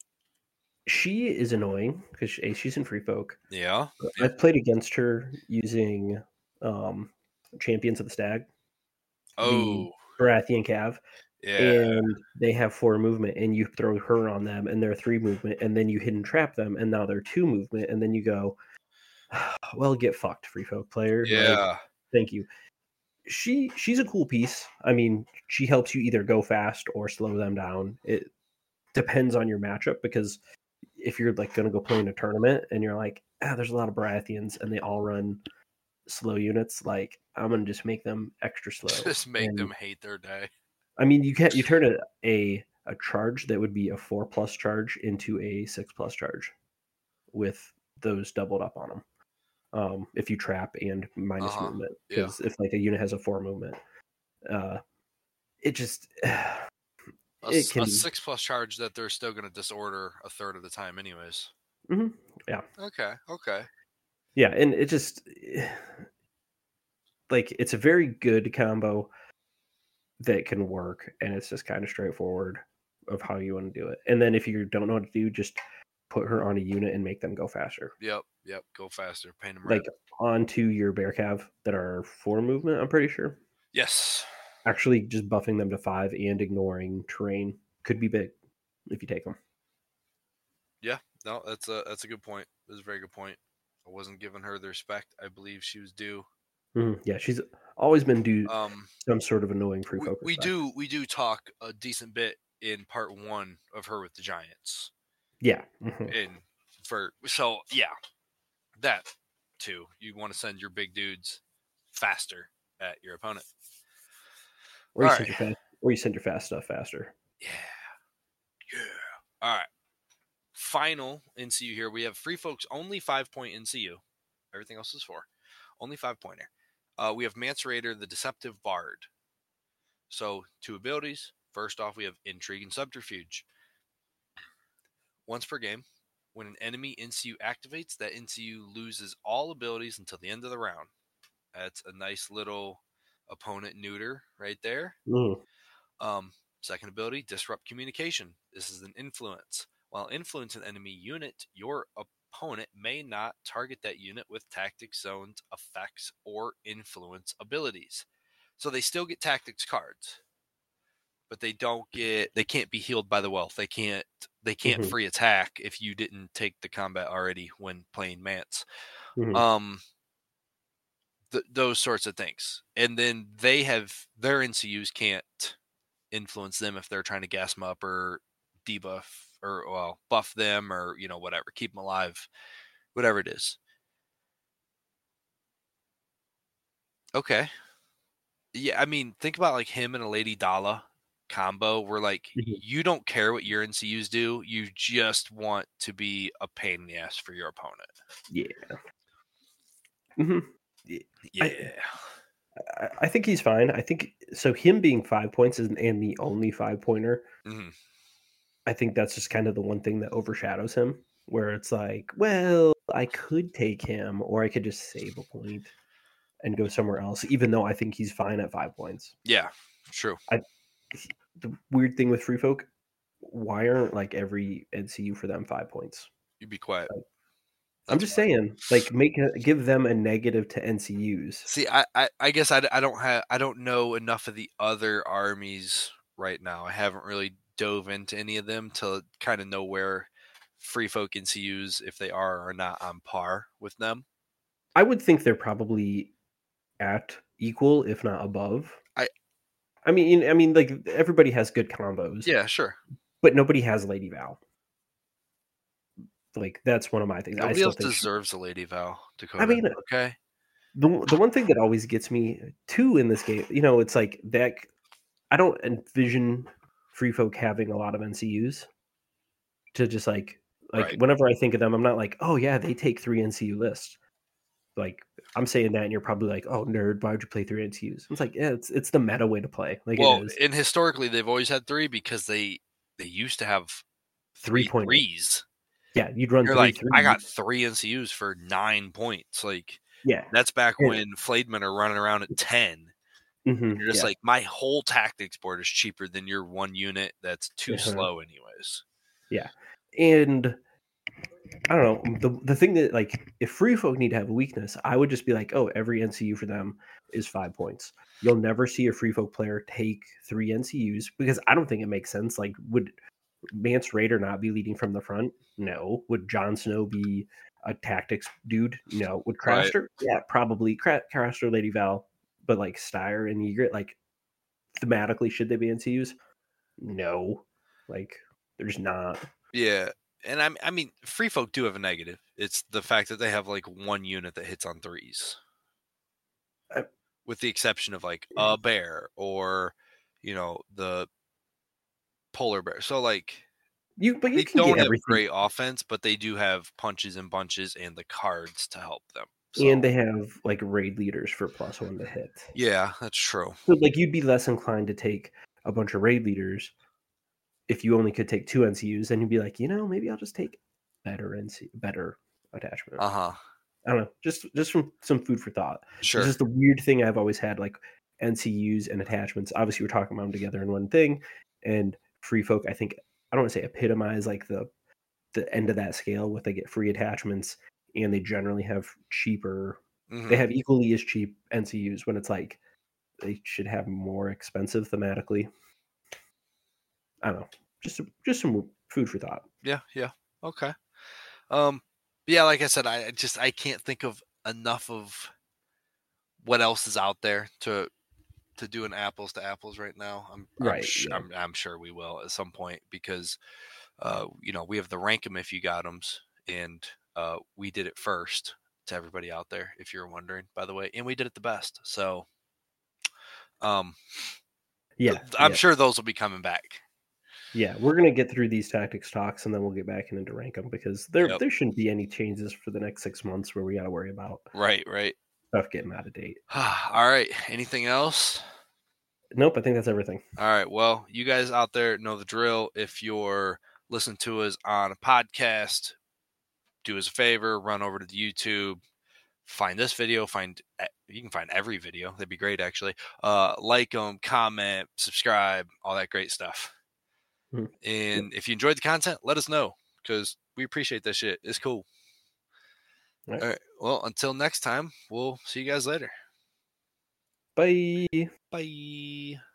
she is annoying because she, she's in free folk. Yeah. I've Yep. played against her using um, Champions of the Stag, the Oh, Baratheon Cav, yeah. and they have four movement, and you throw her on them, and they're three movement, and then you hidden trap them, and now they're two movement, and then you go, well, get fucked, free folk player. Like, Yeah. thank you. She she's a cool piece. I mean, she helps you either go fast or slow them down. It depends on your matchup because if you're like going to go play in a tournament and you're like, ah, there's a lot of Baratheons and they all run slow units, like I'm gonna just make them extra slow. Just make and, them hate their day. I mean, you can't you turn a, a a charge that would be a four plus charge into a six plus charge with those doubled up on them. Um, if you trap and minus Uh-huh. movement, Yeah. because if like a unit has a four movement, uh, it just A, it s- can a six plus charge that they're still going to disorder a third of the time, anyways. mhm, yeah. Okay. Okay. Yeah, and it just like it's a very good combo that can work, and it's just kind of straightforward of how you want to do it. And then if you don't know what to do, just put her on a unit and make them go faster. Yep. Yep. Go faster. Paint them Like red. onto your bear cav that are four movement, I'm pretty sure. Yes. Actually, just buffing them to five and ignoring terrain could be big if you take them. Yeah. No, that's a that's a good point. That's a very good point. I wasn't giving her the respect I believe she was due. Mm, yeah, she's always been due Um, some sort of annoying free we, focus. we do we do talk a decent bit in part one of her with the Giants. Yeah. Mm-hmm. In for so yeah, that too. You want to send your big dudes faster at your opponent. Or you All send right. your fast, or you send your fast stuff faster. Yeah. Yeah. All right. Final N C U here. We have free folks only five point N C U. Everything else is four. Only five pointer. Uh, we have Mance Raider, the Deceptive Bard. So two abilities. First off, we have Intrigue and Subterfuge. Once per game, when an enemy N C U activates, that N C U loses all abilities until the end of the round. That's a nice little opponent neuter right there. Mm. Um, second ability, Disrupt Communication. This is an influence. While influence an enemy unit, your opponent may not target that unit with tactics, zones, effects, or influence abilities. So they still get tactics cards, but they don't get. They can't be healed by the wealth. They can't. They can't Mm-hmm. free attack if you didn't take the combat already when playing Mance. Mm-hmm. Um, th- those sorts of things, and then they have their N C Us can't influence them if they're trying to gas them up or debuff or well buff them or you know whatever, keep them alive, whatever it is. Okay. Yeah, I mean, think about like him and a Lady Dala combo where like Mhm. you don't care what your N C Us do, you just want to be a pain in the ass for your opponent. Yeah. hmm Yeah. I, I think he's fine. I think so. Him being five points is and the only five pointer. hmm I think that's just kind of the one thing that overshadows him, where it's like, well, I could take him, or I could just save a point and go somewhere else. Even though I think he's fine at five points. Yeah, true. I the weird thing with Free Folk, why aren't like every N C U for them five points? You be quiet. Like, I'm That's just fine. saying, like, make a, give them a negative to N C Us. See, I, I, I guess I, I don't have I don't know enough of the other armies right now. I haven't really dove into any of them to kind of know where free folk N C Us, if they are or not on par with them. I would think they're probably at equal, if not above. I I mean, I mean, like everybody has good combos. Yeah, sure. But nobody has Lady Val. Like that's one of my things. Nobody I still else think deserves a Lady Val, Dakota. I mean, okay. The the one thing that always gets me too in this game, you know, it's like that. I don't envision Free Folk having a lot of N C Us to just like like Right. whenever I think of them, I'm not like, oh yeah, they take three N C U lists. Like I'm saying that, and you're probably like, oh nerd, why would you play three N C Us? It's like, yeah, it's it's the meta way to play. Like Well, it is and historically they've always had three because they they used to have three three point. threes. Yeah, you'd run You're three like, three. I got three N C Us for nine points. Like, Yeah, that's back and, when Flademen are running around at ten. mm-hmm, You're just yeah. like, my whole tactics board is cheaper than your one unit that's too uh-huh. slow, anyways. Yeah, and I don't know. The the thing that like if Free Folk need to have a weakness, I would just be like, oh, every N C U for them is five points. You'll never see a Free Folk player take three N C Us because I don't think it makes sense. Like, would Mance Raider not be leading from the front? No. Would Jon Snow be a tactics dude? No. Would Right. Craster? Yeah, probably. Cra- Craster, Lady Val, but like Styre and Ygritte, like thematically, should they be N C Us? No. Like, they're just not. Yeah. And I, I mean, Free Folk do have a negative. It's the fact that they have like one unit that hits on threes. I, With the exception of like a bear or, you know, the polar bear. So like you, but you they can don't get have everything. great offense, but they do have punches and bunches and the cards to help them. So, And they have like raid leaders for plus one to hit. Yeah, that's true. So like you'd be less inclined to take a bunch of raid leaders if you only could take two N C Us, then you'd be like, you know, maybe I'll just take better N C better attachment. Uh huh. I don't know, just just from some food for thought. Sure. It's just the weird thing I've always had, like N C Us and attachments. Obviously, we're talking about them together in one thing, and Free Folk, I think I don't want to say epitomize like the the end of that scale with they get free attachments and they generally have cheaper. Mm-hmm. They have equally as cheap N C Us when it's like they should have more expensive thematically. I don't know. Just just some food for thought. Yeah, yeah. Okay. Um yeah, like I said, I just I can't think of enough of what else is out there to to do an apples to apples right now. I'm right. I'm, sh- yeah. I'm, I'm sure we will at some point because uh you know, we have the rank 'em if you got 'ems and uh we did it first to everybody out there if you're wondering, by the way, and we did it the best. So um yeah, th- I'm yeah. sure those will be coming back. Yeah, we're gonna get through these tactics talks, and then we'll get back into rank them because there Yep. there shouldn't be any changes for the next six months where we got to worry about Right, right. stuff getting out of date. All right. Anything else? Nope, I think that's everything. All right. Well, you guys out there know the drill. If you're listening to us on a podcast, do us a favor, run over to the YouTube, find this video, find you can find every video. That'd be great, actually. Uh, like them, comment, subscribe, all that great stuff. Mm-hmm. And if you enjoyed the content, let us know because we appreciate that shit. It's cool. All right. All right. Well, until next time, we'll see you guys later. Bye. Bye.